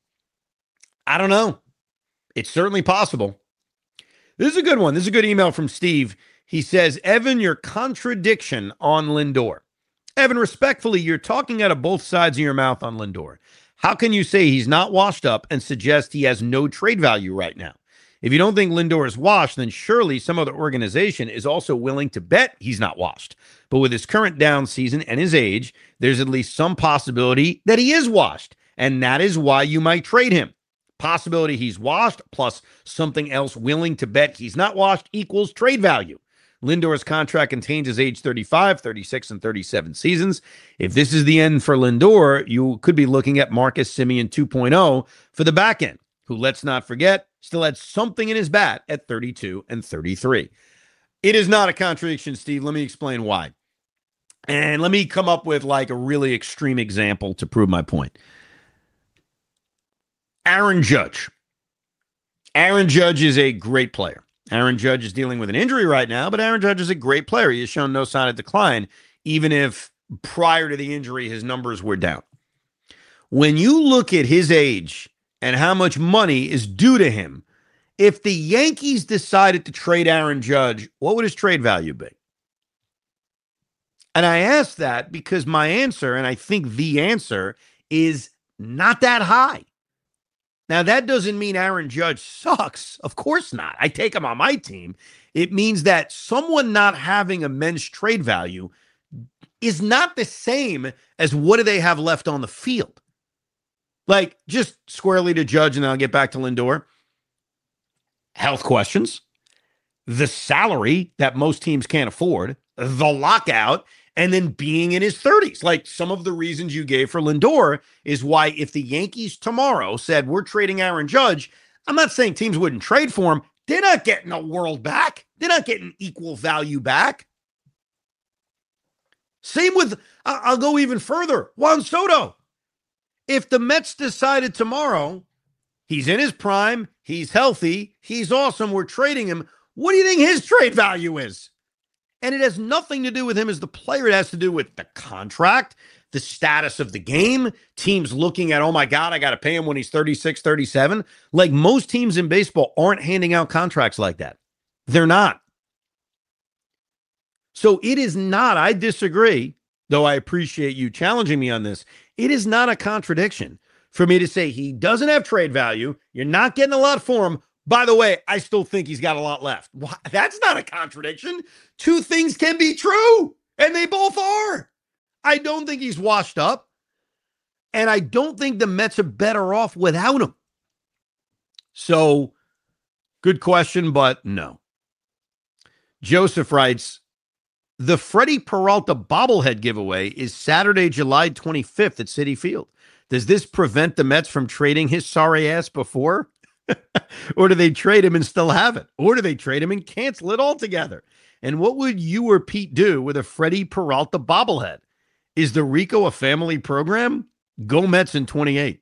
S2: I don't know. It's certainly possible. This is a good one. This is a good email from Steve. He says, Evan, your contradiction on Lindor. Evan, respectfully, you're talking out of both sides of your mouth on Lindor. How can you say he's not washed up and suggest he has no trade value right now? If you don't think Lindor is washed, then surely some other organization is also willing to bet he's not washed. But with his current down season and his age, there's at least some possibility that he is washed. And that is why you might trade him. Possibility he's washed plus something else willing to bet he's not washed equals trade value. Lindor's contract contains his age thirty-five, thirty-six, and thirty-seven seasons. If this is the end for Lindor, you could be looking at Marcus Semien two point oh for the back end, who, let's not forget, still had something in his bat at thirty-two and thirty-three. It is not a contradiction, Steve. Let me explain why. And let me come up with like a really extreme example to prove my point. Aaron Judge. Aaron Judge is a great player. Aaron Judge is dealing with an injury right now, but Aaron Judge is a great player. He has shown no sign of decline, even if prior to the injury, his numbers were down. When you look at his age and how much money is due to him, if the Yankees decided to trade Aaron Judge, what would his trade value be? And I ask that because my answer, and I think the answer, is not that high. Now, that doesn't mean Aaron Judge sucks. Of course not. I take him on my team. It means that someone not having immense trade value is not the same as what do they have left on the field. Like, just squarely to Judge, and then I'll get back to Lindor. Health questions, the salary that most teams can't afford, the lockout, and then being in his thirties. Like, some of the reasons you gave for Lindor is why if the Yankees tomorrow said, we're trading Aaron Judge, I'm not saying teams wouldn't trade for him. They're not getting a world back. They're not getting equal value back. Same with, I'll go even further, Juan Soto. If the Mets decided tomorrow, he's in his prime, he's healthy, he's awesome, we're trading him, what do you think his trade value is? And it has nothing to do with him as the player. It has to do with the contract, the status of the game, teams looking at, oh my God, I got to pay him when he's thirty-six, thirty-seven. Like, most teams in baseball aren't handing out contracts like that. They're not. So it is not, I disagree, though I appreciate you challenging me on this. It is not a contradiction for me to say he doesn't have trade value. You're not getting a lot for him. By the way, I still think he's got a lot left. Why? That's not a contradiction. Two things can be true, and they both are. I don't think he's washed up, and I don't think the Mets are better off without him. So, good question, but no. Joseph writes, the Freddie Peralta bobblehead giveaway is Saturday, July twenty-fifth at Citi Field. Does this prevent the Mets from trading his sorry ass before? Or do they trade him and still have it? Or do they trade him and cancel it altogether? And what would you or Pete do with a Freddie Peralta bobblehead? Is the Rico a family program? Go Mets in twenty-eight.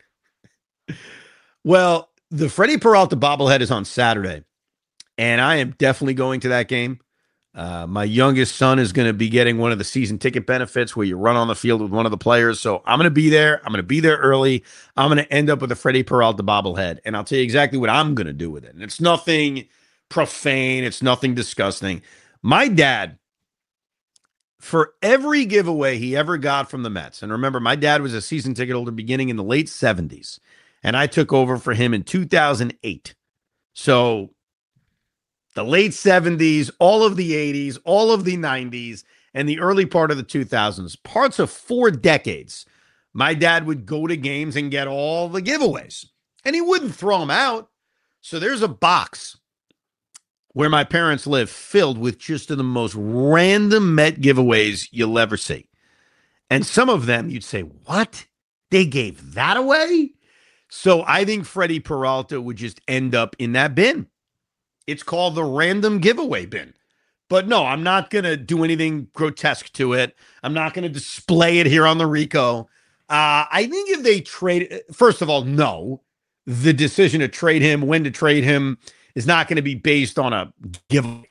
S2: Well, the Freddie Peralta bobblehead is on Saturday, and I am definitely going to that game. Uh, my youngest son is going to be getting one of the season ticket benefits where you run on the field with one of the players. So I'm going to be there. I'm going to be there early. I'm going to end up with a Freddie Peralta bobblehead, and I'll tell you exactly what I'm going to do with it. And it's nothing profane. It's nothing disgusting. My dad, for every giveaway he ever got from the Mets, and remember, my dad was a season ticket holder beginning in the late seventies, and I took over for him in two thousand eight. So the late seventies, all of the eighties, all of the nineties, and the early part of the two thousands, parts of four decades, my dad would go to games and get all the giveaways, and he wouldn't throw them out. So there's a box where my parents live filled with just the most random Met giveaways you'll ever see. And some of them you'd say, what? They gave that away? So I think Freddie Peralta would just end up in that bin. It's called the random giveaway bin. But no, I'm not going to do anything grotesque to it. I'm not going to display it here on the Rico. Uh, I think if they trade, first of all, no. The decision to trade him, when to trade him, is not going to be based on a giveaway.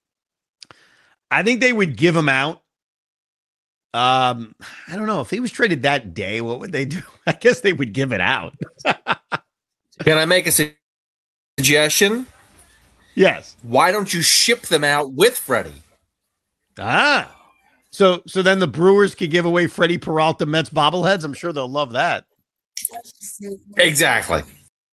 S2: I think they would give him out. Um, I don't know. If he was traded that day, what would they do? I guess they would give it out.
S3: Can I make a su- suggestion?
S2: Yes.
S3: Why don't you ship them out with Freddie?
S2: Ah. So so then the Brewers could give away Freddie Peralta Mets bobbleheads. I'm sure they'll love that.
S3: Exactly.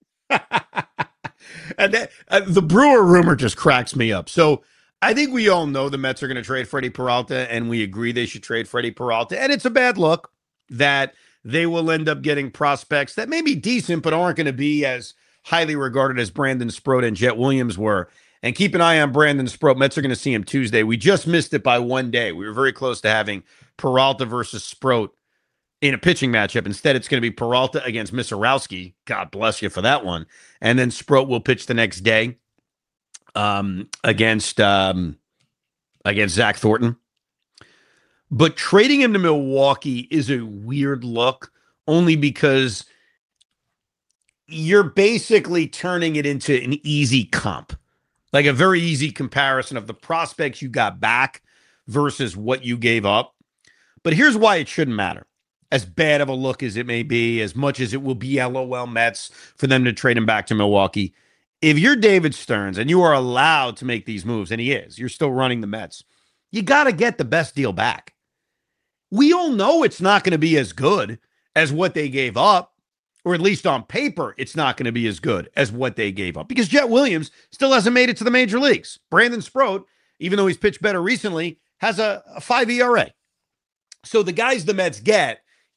S2: And that, uh, the Brewer rumor just cracks me up. So I think we all know the Mets are going to trade Freddie Peralta, and we agree they should trade Freddie Peralta. And it's a bad look that they will end up getting prospects that may be decent, but aren't going to be as highly regarded as Brandon Sproat and Jet Williams were. And keep an eye on Brandon Sproat. Mets are going to see him Tuesday. We just missed it by one day. We were very close to having Peralta versus Sproat in a pitching matchup. Instead, it's going to be Peralta against Misarowski. God bless you for that one. And then Sproat will pitch the next day um, against um, against Zach Thornton. But trading him to Milwaukee is a weird look, only because you're basically turning it into an easy comp, like a very easy comparison of the prospects you got back versus what you gave up. But here's why it shouldn't matter. As bad of a look as it may be, as much as it will be L O L Mets for them to trade him back to Milwaukee, if you're David Stearns and you are allowed to make these moves, and he is, you're still running the Mets, you got to get the best deal back. We all know it's not going to be as good as what they gave up, or at least on paper, it's not going to be as good as what they gave up, because Jet Williams still hasn't made it to the major leagues. Brandon Sproat, even though he's pitched better recently, has a, a five E R A. So the guys the Mets get,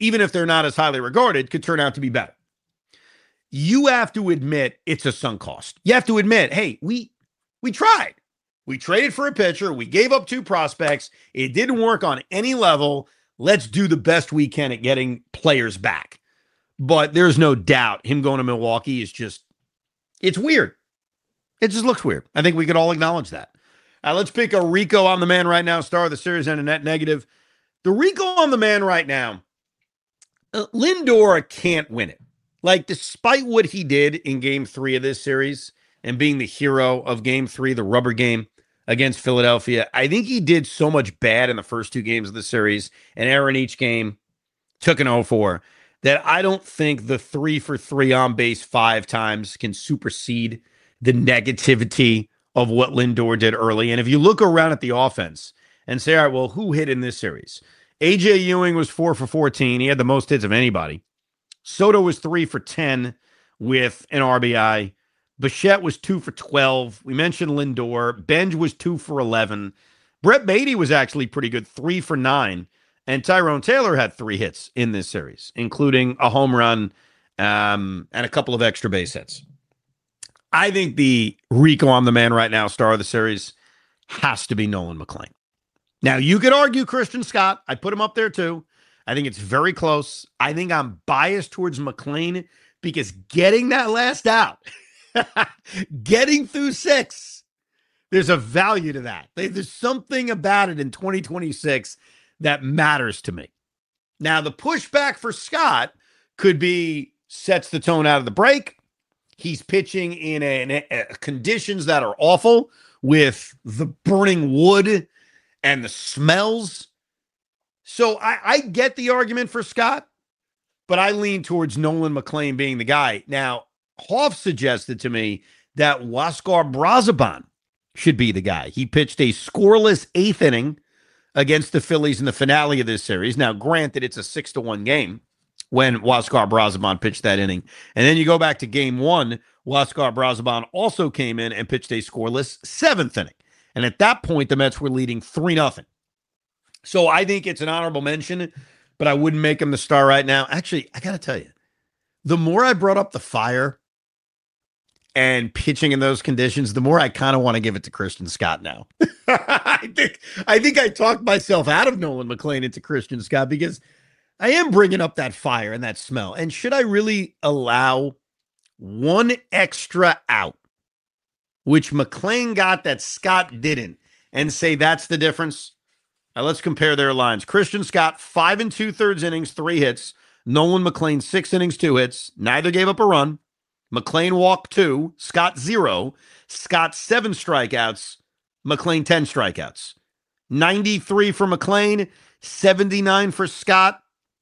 S2: even if they're not as highly regarded, could turn out to be better. You have to admit it's a sunk cost. You have to admit, hey, we we tried. We traded for a pitcher. We gave up two prospects. It didn't work on any level. Let's do the best we can at getting players back. But there's no doubt him going to Milwaukee is just, it's weird. It just looks weird. I think we could all acknowledge that. Uh, let's pick a Rico on the man right now, star of the series and a net negative. The Rico on the man right now, uh, Lindor can't win it. Like, despite what he did in game three of this series and being the hero of game three, the rubber game against Philadelphia, I think he did so much bad in the first two games of the series, an error in each game, took an oh four, that I don't think the three for three on base five times can supersede the negativity of what Lindor did early. And if you look around at the offense and say, all right, well, who hit in this series? A J Ewing was four for fourteen. He had the most hits of anybody. Soto was three for ten with an R B I. Bichette was two for twelve. We mentioned Lindor. Benj was two for eleven. Brett Beatty was actually pretty good, three for nine. And Tyrone Taylor had three hits in this series, including a home run um, and a couple of extra base hits. I think the Rico I'm the man right now star of the series has to be Nolan McLean. Now, you could argue Christian Scott. I put him up there too. I think it's very close. I think I'm biased towards McLean because getting that last out, getting through six, there's a value to that. There's something about it in twenty twenty-six that matters to me. Now, the pushback for Scott could be sets the tone out of the break. He's pitching in a, in a, a conditions that are awful with the burning wood and the smells. So I, I get the argument for Scott, but I lean towards Nolan McLean being the guy. Now, Hoff suggested to me that Huascar Brazoban should be the guy. He pitched a scoreless eighth inning against the Phillies in the finale of this series. Now, granted, it's a six to one game when Huascar Brazoban pitched that inning. And then you go back to game one, Huascar Brazoban also came in and pitched a scoreless seventh inning. And at that point, the Mets were leading three nothing. So I think it's an honorable mention, but I wouldn't make him the star right now. Actually, I got to tell you, the more I brought up the fire and pitching in those conditions, the more I kind of want to give it to Christian Scott now. I think I think I talked myself out of Nolan McLean into Christian Scott because I am bringing up that fire and that smell. And should I really allow one extra out, which McLean got that Scott didn't, and say that's the difference? Now let's compare their lines. Christian Scott, five and two thirds innings, three hits. Nolan McLean, six innings, two hits. Neither gave up a run. McLean walked two. Scott zero. Scott seven strikeouts. McLean ten strikeouts. ninety-three for McLean, seventy-nine for Scott.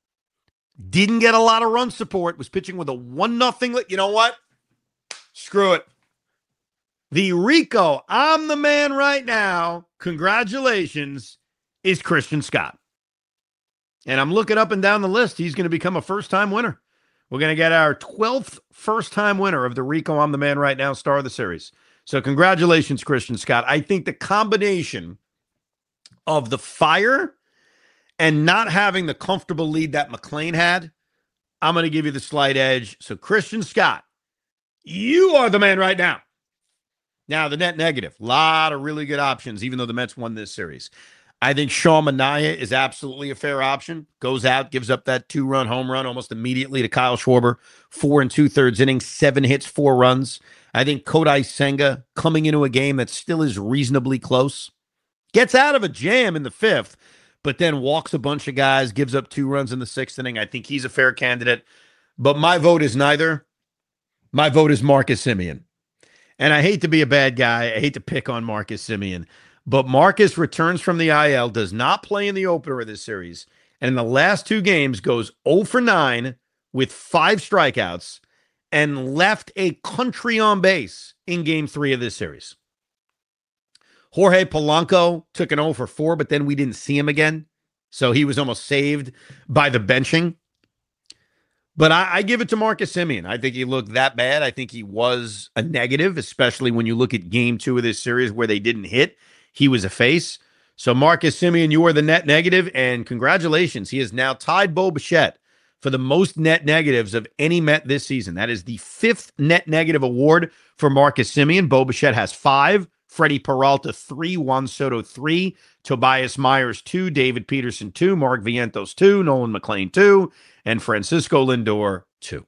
S2: Didn't get a lot of run support. Was pitching with a one nothing. You know what? Screw it. The Rico, I'm the man right now. Congratulations. Is Christian Scott. And I'm looking up and down the list. He's going to become a first-time winner. We're going to get our twelfth first-time winner of the Rico I'm the man right now star of the series. So congratulations, Christian Scott. I think the combination of the fire and not having the comfortable lead that McLean had, I'm going to give you the slight edge. So Christian Scott, you are the man right now. Now, the net negative. A lot of really good options, even though the Mets won this series. I think Sean Manaea is absolutely a fair option. Goes out, gives up that two-run home run almost immediately to Kyle Schwarber. Four and two-thirds innings, seven hits, four runs. I think Kodai Senga coming into a game that still is reasonably close. Gets out of a jam in the fifth, but then walks a bunch of guys, gives up two runs in the sixth inning. I think he's a fair candidate. But my vote is neither. My vote is Marcus Semien. And I hate to be a bad guy. I hate to pick on Marcus Semien. But Marcus returns from the I L, does not play in the opener of this series, and in the last two games goes oh for nine with five strikeouts and left a country on base in game three of this series. Jorge Polanco took an oh for four, but then we didn't see him again, so he was almost saved by the benching. But I, I give it to Marcus Semien. I think he looked that bad. I think he was a negative, especially when you look at game two of this series where they didn't hit. He was a face. So Marcus Semien, you are the net negative, and congratulations. He has now tied Bo Bichette for the most net negatives of any Met this season. That is the fifth net negative award for Marcus Semien. Bo Bichette has five. Freddie Peralta, three. Juan Soto, three. Tobias Myers, two. David Peterson, two. Mark Vientos, two. Nolan McLean, two. And Francisco Lindor, two.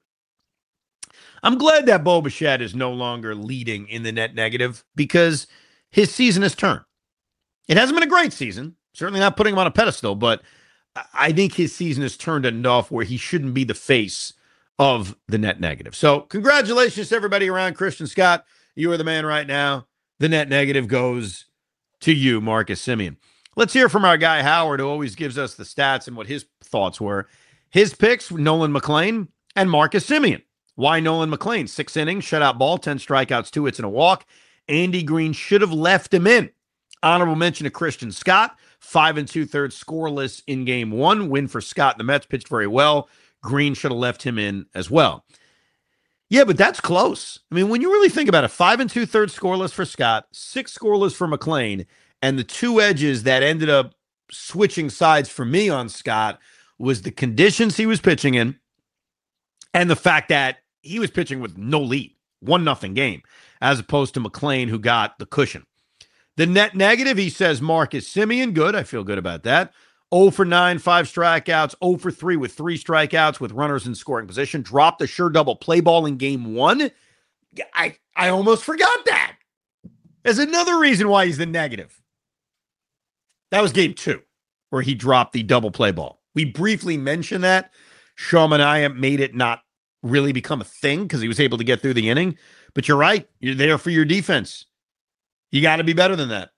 S2: I'm glad that Bo Bichette is no longer leading in the net negative because his season has turned. It hasn't been a great season. Certainly not putting him on a pedestal, but I think his season has turned enough where he shouldn't be the face of the net negative. So congratulations to everybody around. Christian Scott, you are the man right now. The net negative goes to you, Marcus Semien. Let's hear from our guy Howard, who always gives us the stats and what his thoughts were. His picks, Nolan McLean and Marcus Semien. Why Nolan McLean? Six innings, shutout ball, ten strikeouts, two hits, and a walk. Andy Green should have left him in. Honorable mention to Christian Scott. Five and two-thirds scoreless in game one. Win for Scott. The Mets pitched very well. Green should have left him in as well. Yeah, but that's close. I mean, when you really think about it, five and two-thirds scoreless for Scott, six scoreless for McLean, and the two edges that ended up switching sides for me on Scott was the conditions he was pitching in and the fact that he was pitching with no lead, one nothing game, as opposed to McLean, who got the cushion. The net negative, he says Marcus Semien. Good. I feel good about that. oh for nine, five strikeouts. oh for three with three strikeouts with runners in scoring position. Dropped a sure double play ball in game one. I, I almost forgot that. There's another reason why he's the negative. That was game two, where he dropped the double play ball. We briefly mentioned that. Sean Manaea made it not really become a thing because he was able to get through the inning. But you're right. You're there for your defense. You got to be better than that.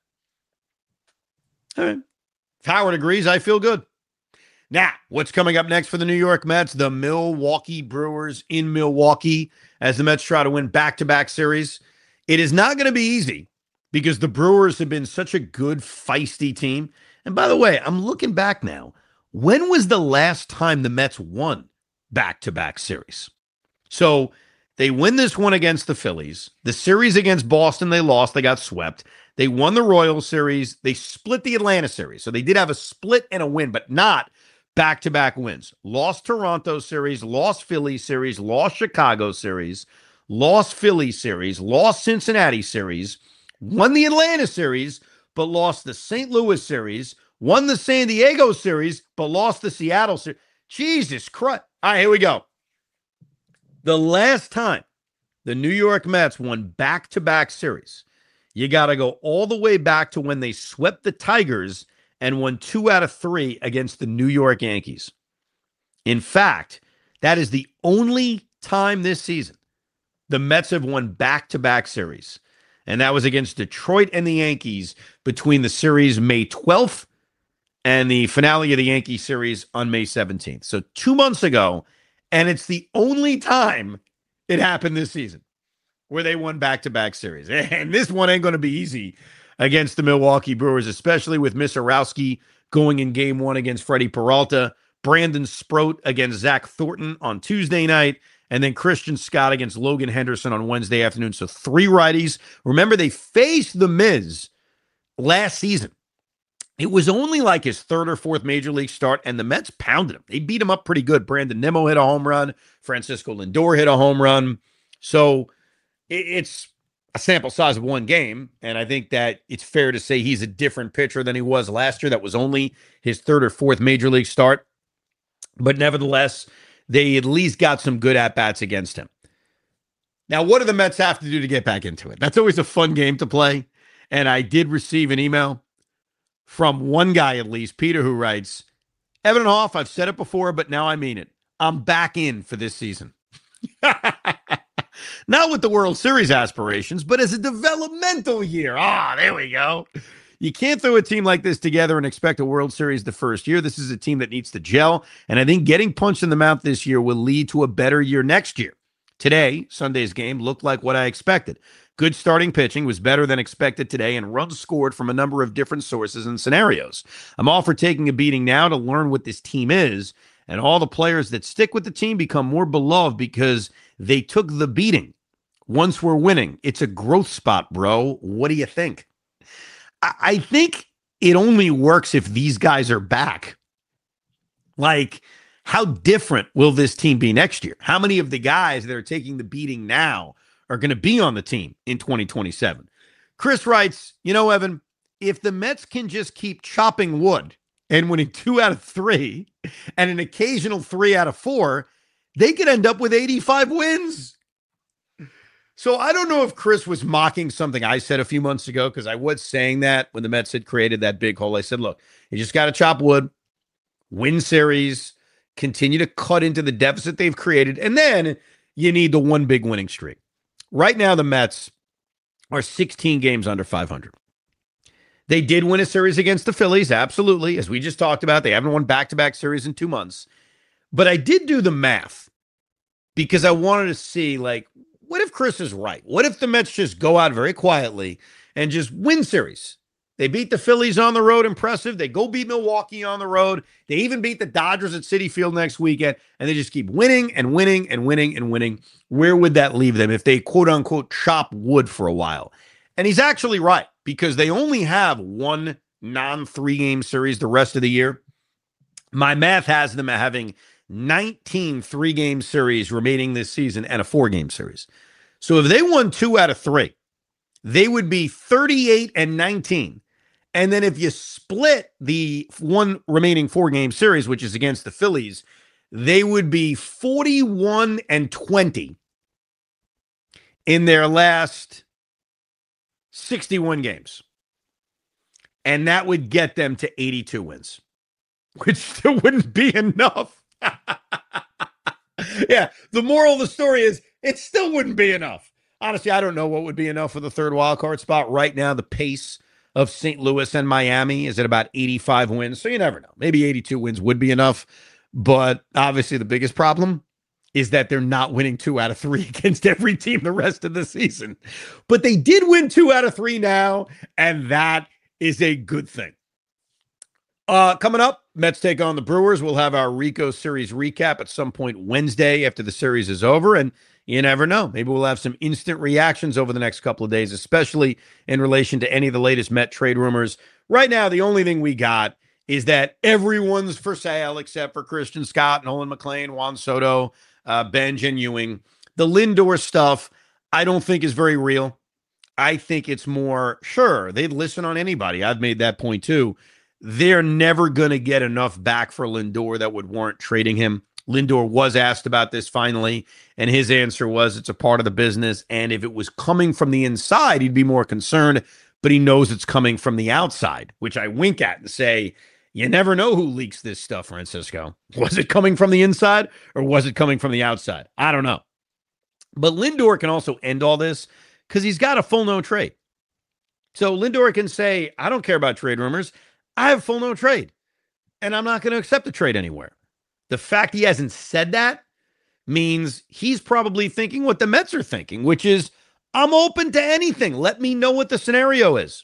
S2: All right. If Howard agrees, I feel good. Now, what's coming up next for the New York Mets? The Milwaukee Brewers in Milwaukee as the Mets try to win back-to-back series. It is not going to be easy because the Brewers have been such a good, feisty team. And by the way, I'm looking back now. When was the last time the Mets won back-to-back series? So they win this one against the Phillies. The series against Boston, they lost. They got swept. They won the Royals series. They split the Atlanta series. So they did have a split and a win, but not back-to-back wins. Lost Toronto series, lost Philly series, lost Chicago series, lost Philly series, lost Cincinnati series, won the Atlanta series, but lost the Saint Louis series, won the San Diego series, but lost the Seattle series. Jesus Christ. All right, here we go. The last time the New York Mets won back-to-back series, you got to go all the way back to when they swept the Tigers and won two out of three against the New York Yankees. In fact, that is the only time this season the Mets have won back-to-back series. And that was against Detroit and the Yankees between the series May twelfth and the finale of the Yankee series on May seventeenth. So two months ago, and it's the only time it happened this season where they won back-to-back series. And this one ain't going to be easy against the Milwaukee Brewers, especially with Misarowski going in game one against Freddie Peralta, Brandon Sproat against Zach Thornton on Tuesday night, and then Christian Scott against Logan Henderson on Wednesday afternoon. So three righties. Remember, they faced the Miz last season. It was only like his third or fourth major league start, and the Mets pounded him. They beat him up pretty good. Brandon Nimmo hit a home run. Francisco Lindor hit a home run. So it's a sample size of one game, and I think that it's fair to say he's a different pitcher than he was last year. That was only his third or fourth major league start. But nevertheless, they at least got some good at-bats against him. Now, what do the Mets have to do to get back into it? That's always a fun game to play, and I did receive an email from one guy at least, Peter, who writes, Evan and Hoff, I've said it before, but now I mean it. I'm back in for this season. Not with the World Series aspirations, but as a developmental year. Ah, there we go. You can't throw a team like this together and expect a World Series the first year. This is a team that needs to gel, and I think getting punched in the mouth this year will lead to a better year next year. Today, Sunday's game looked like what I expected. Good starting pitching was better than expected today, and runs scored from a number of different sources and scenarios. I'm all for taking a beating now to learn what this team is, and all the players that stick with the team become more beloved because they took the beating. Once we're winning, it's a growth spot, bro. What do you think? I, I think it only works if these guys are back. Like, How different will this team be next year? How many of the guys that are taking the beating now are going to be on the team in twenty twenty-seven? Chris writes, you know, Evan, if the Mets can just keep chopping wood and winning two out of three and an occasional three out of four, they could end up with eighty-five wins. So I don't know if Chris was mocking something I said a few months ago, because I was saying that when the Mets had created that big hole. I said, look, you just got to chop wood, win series, continue to cut into the deficit they've created, and then you need the one big winning streak. Right now, the Mets are sixteen games under five hundred. They did win a series against the Phillies, absolutely. As we just talked about, they haven't won back-to-back series in two months. But I did do the math because I wanted to see, like, what if Chris is right? What if the Mets just go out very quietly and just win series? They beat the Phillies on the road, impressive. They go beat Milwaukee on the road. They even beat the Dodgers at Citi Field next weekend, and they just keep winning and winning and winning and winning. Where would that leave them if they, quote-unquote, chop wood for a while? And he's actually right, because they only have one non-three-game series the rest of the year. My math has them having nineteen three-game series remaining this season and a four-game series. So if they won two out of three, they would be thirty-eight and nineteen. And then if you split the one remaining four-game series, which is against the Phillies, they would be forty-one and twenty in their last sixty-one games. And that would get them to eighty-two wins, which still wouldn't be enough. Yeah, the moral of the story is it still wouldn't be enough. Honestly, I don't know what would be enough for the third wild card spot. Right now, the pace of Saint Louis and Miami is at about eighty-five wins, so you never know. Maybe eighty-two wins would be enough, but obviously the biggest problem is that they're not winning two out of three against every team the rest of the season. But they did win two out of three now, and that is a good thing. Uh, coming up, Mets take on the Brewers. We'll have our Rico series recap at some point Wednesday after the series is over, and you never know. Maybe we'll have some instant reactions over the next couple of days, especially in relation to any of the latest Met trade rumors. Right now, the only thing we got is that everyone's for sale except for Christian Scott, Nolan McLean, Juan Soto, uh, Benj, and Ewing. The Lindor stuff, I don't think is very real. I think it's more, sure, they'd listen on anybody. I've made that point too. They're never going to get enough back for Lindor that would warrant trading him. Lindor was asked about this finally, and his answer was it's a part of the business, and if it was coming from the inside, he'd be more concerned, but he knows it's coming from the outside, which I wink at and say, you never know who leaks this stuff, Francisco. Was it coming from the inside, or was it coming from the outside? I don't know. But Lindor can also end all this because he's got a full no trade. So Lindor can say, I don't care about trade rumors. I have full no trade, and I'm not going to accept the trade anywhere. The fact he hasn't said that means he's probably thinking what the Mets are thinking, which is, I'm open to anything. Let me know what the scenario is.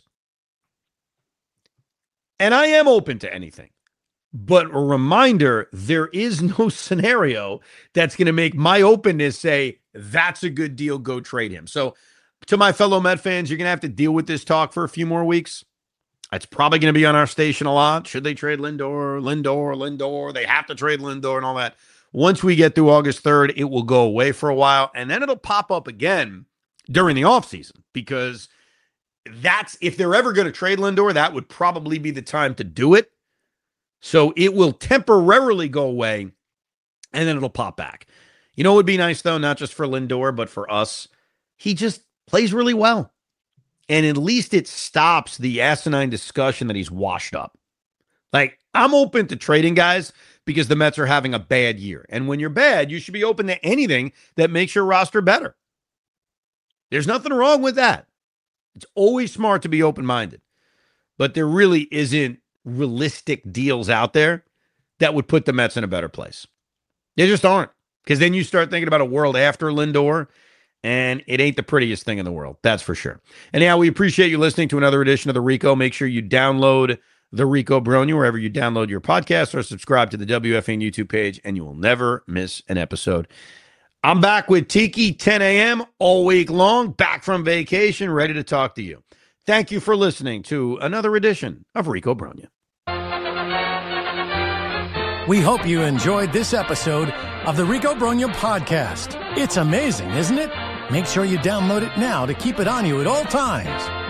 S2: And I am open to anything. But a reminder, there is no scenario that's going to make my openness say, that's a good deal, go trade him. So to my fellow Met fans, you're going to have to deal with this talk for a few more weeks. It's probably going to be on our station a lot. Should they trade Lindor, Lindor, Lindor? They have to trade Lindor and all that. Once we get through August third, it will go away for a while, and then it'll pop up again during the offseason, because that's, if they're ever going to trade Lindor, that would probably be the time to do it. So it will temporarily go away, and then it'll pop back. You know what would be nice, though, not just for Lindor, but for us? He just plays really well. And at least it stops the asinine discussion that he's washed up. Like, I'm open to trading guys because the Mets are having a bad year. And when you're bad, you should be open to anything that makes your roster better. There's nothing wrong with that. It's always smart to be open-minded. But there really isn't realistic deals out there that would put the Mets in a better place. They just aren't. Because then you start thinking about a world after Lindor, and it ain't the prettiest thing in the world. That's for sure. Anyhow, we appreciate you listening to another edition of The Rico. Make sure you download The Rico Brony wherever you download your podcast, or subscribe to the W F A N YouTube page, and you will never miss an episode. I'm back with Tiki, ten a.m. all week long, back from vacation, ready to talk to you. Thank you for listening to another edition of Rico Brony.
S1: We hope you enjoyed this episode of the Rico Brogna Podcast. It's amazing, isn't it? Make sure you download it now to keep it on you at all times.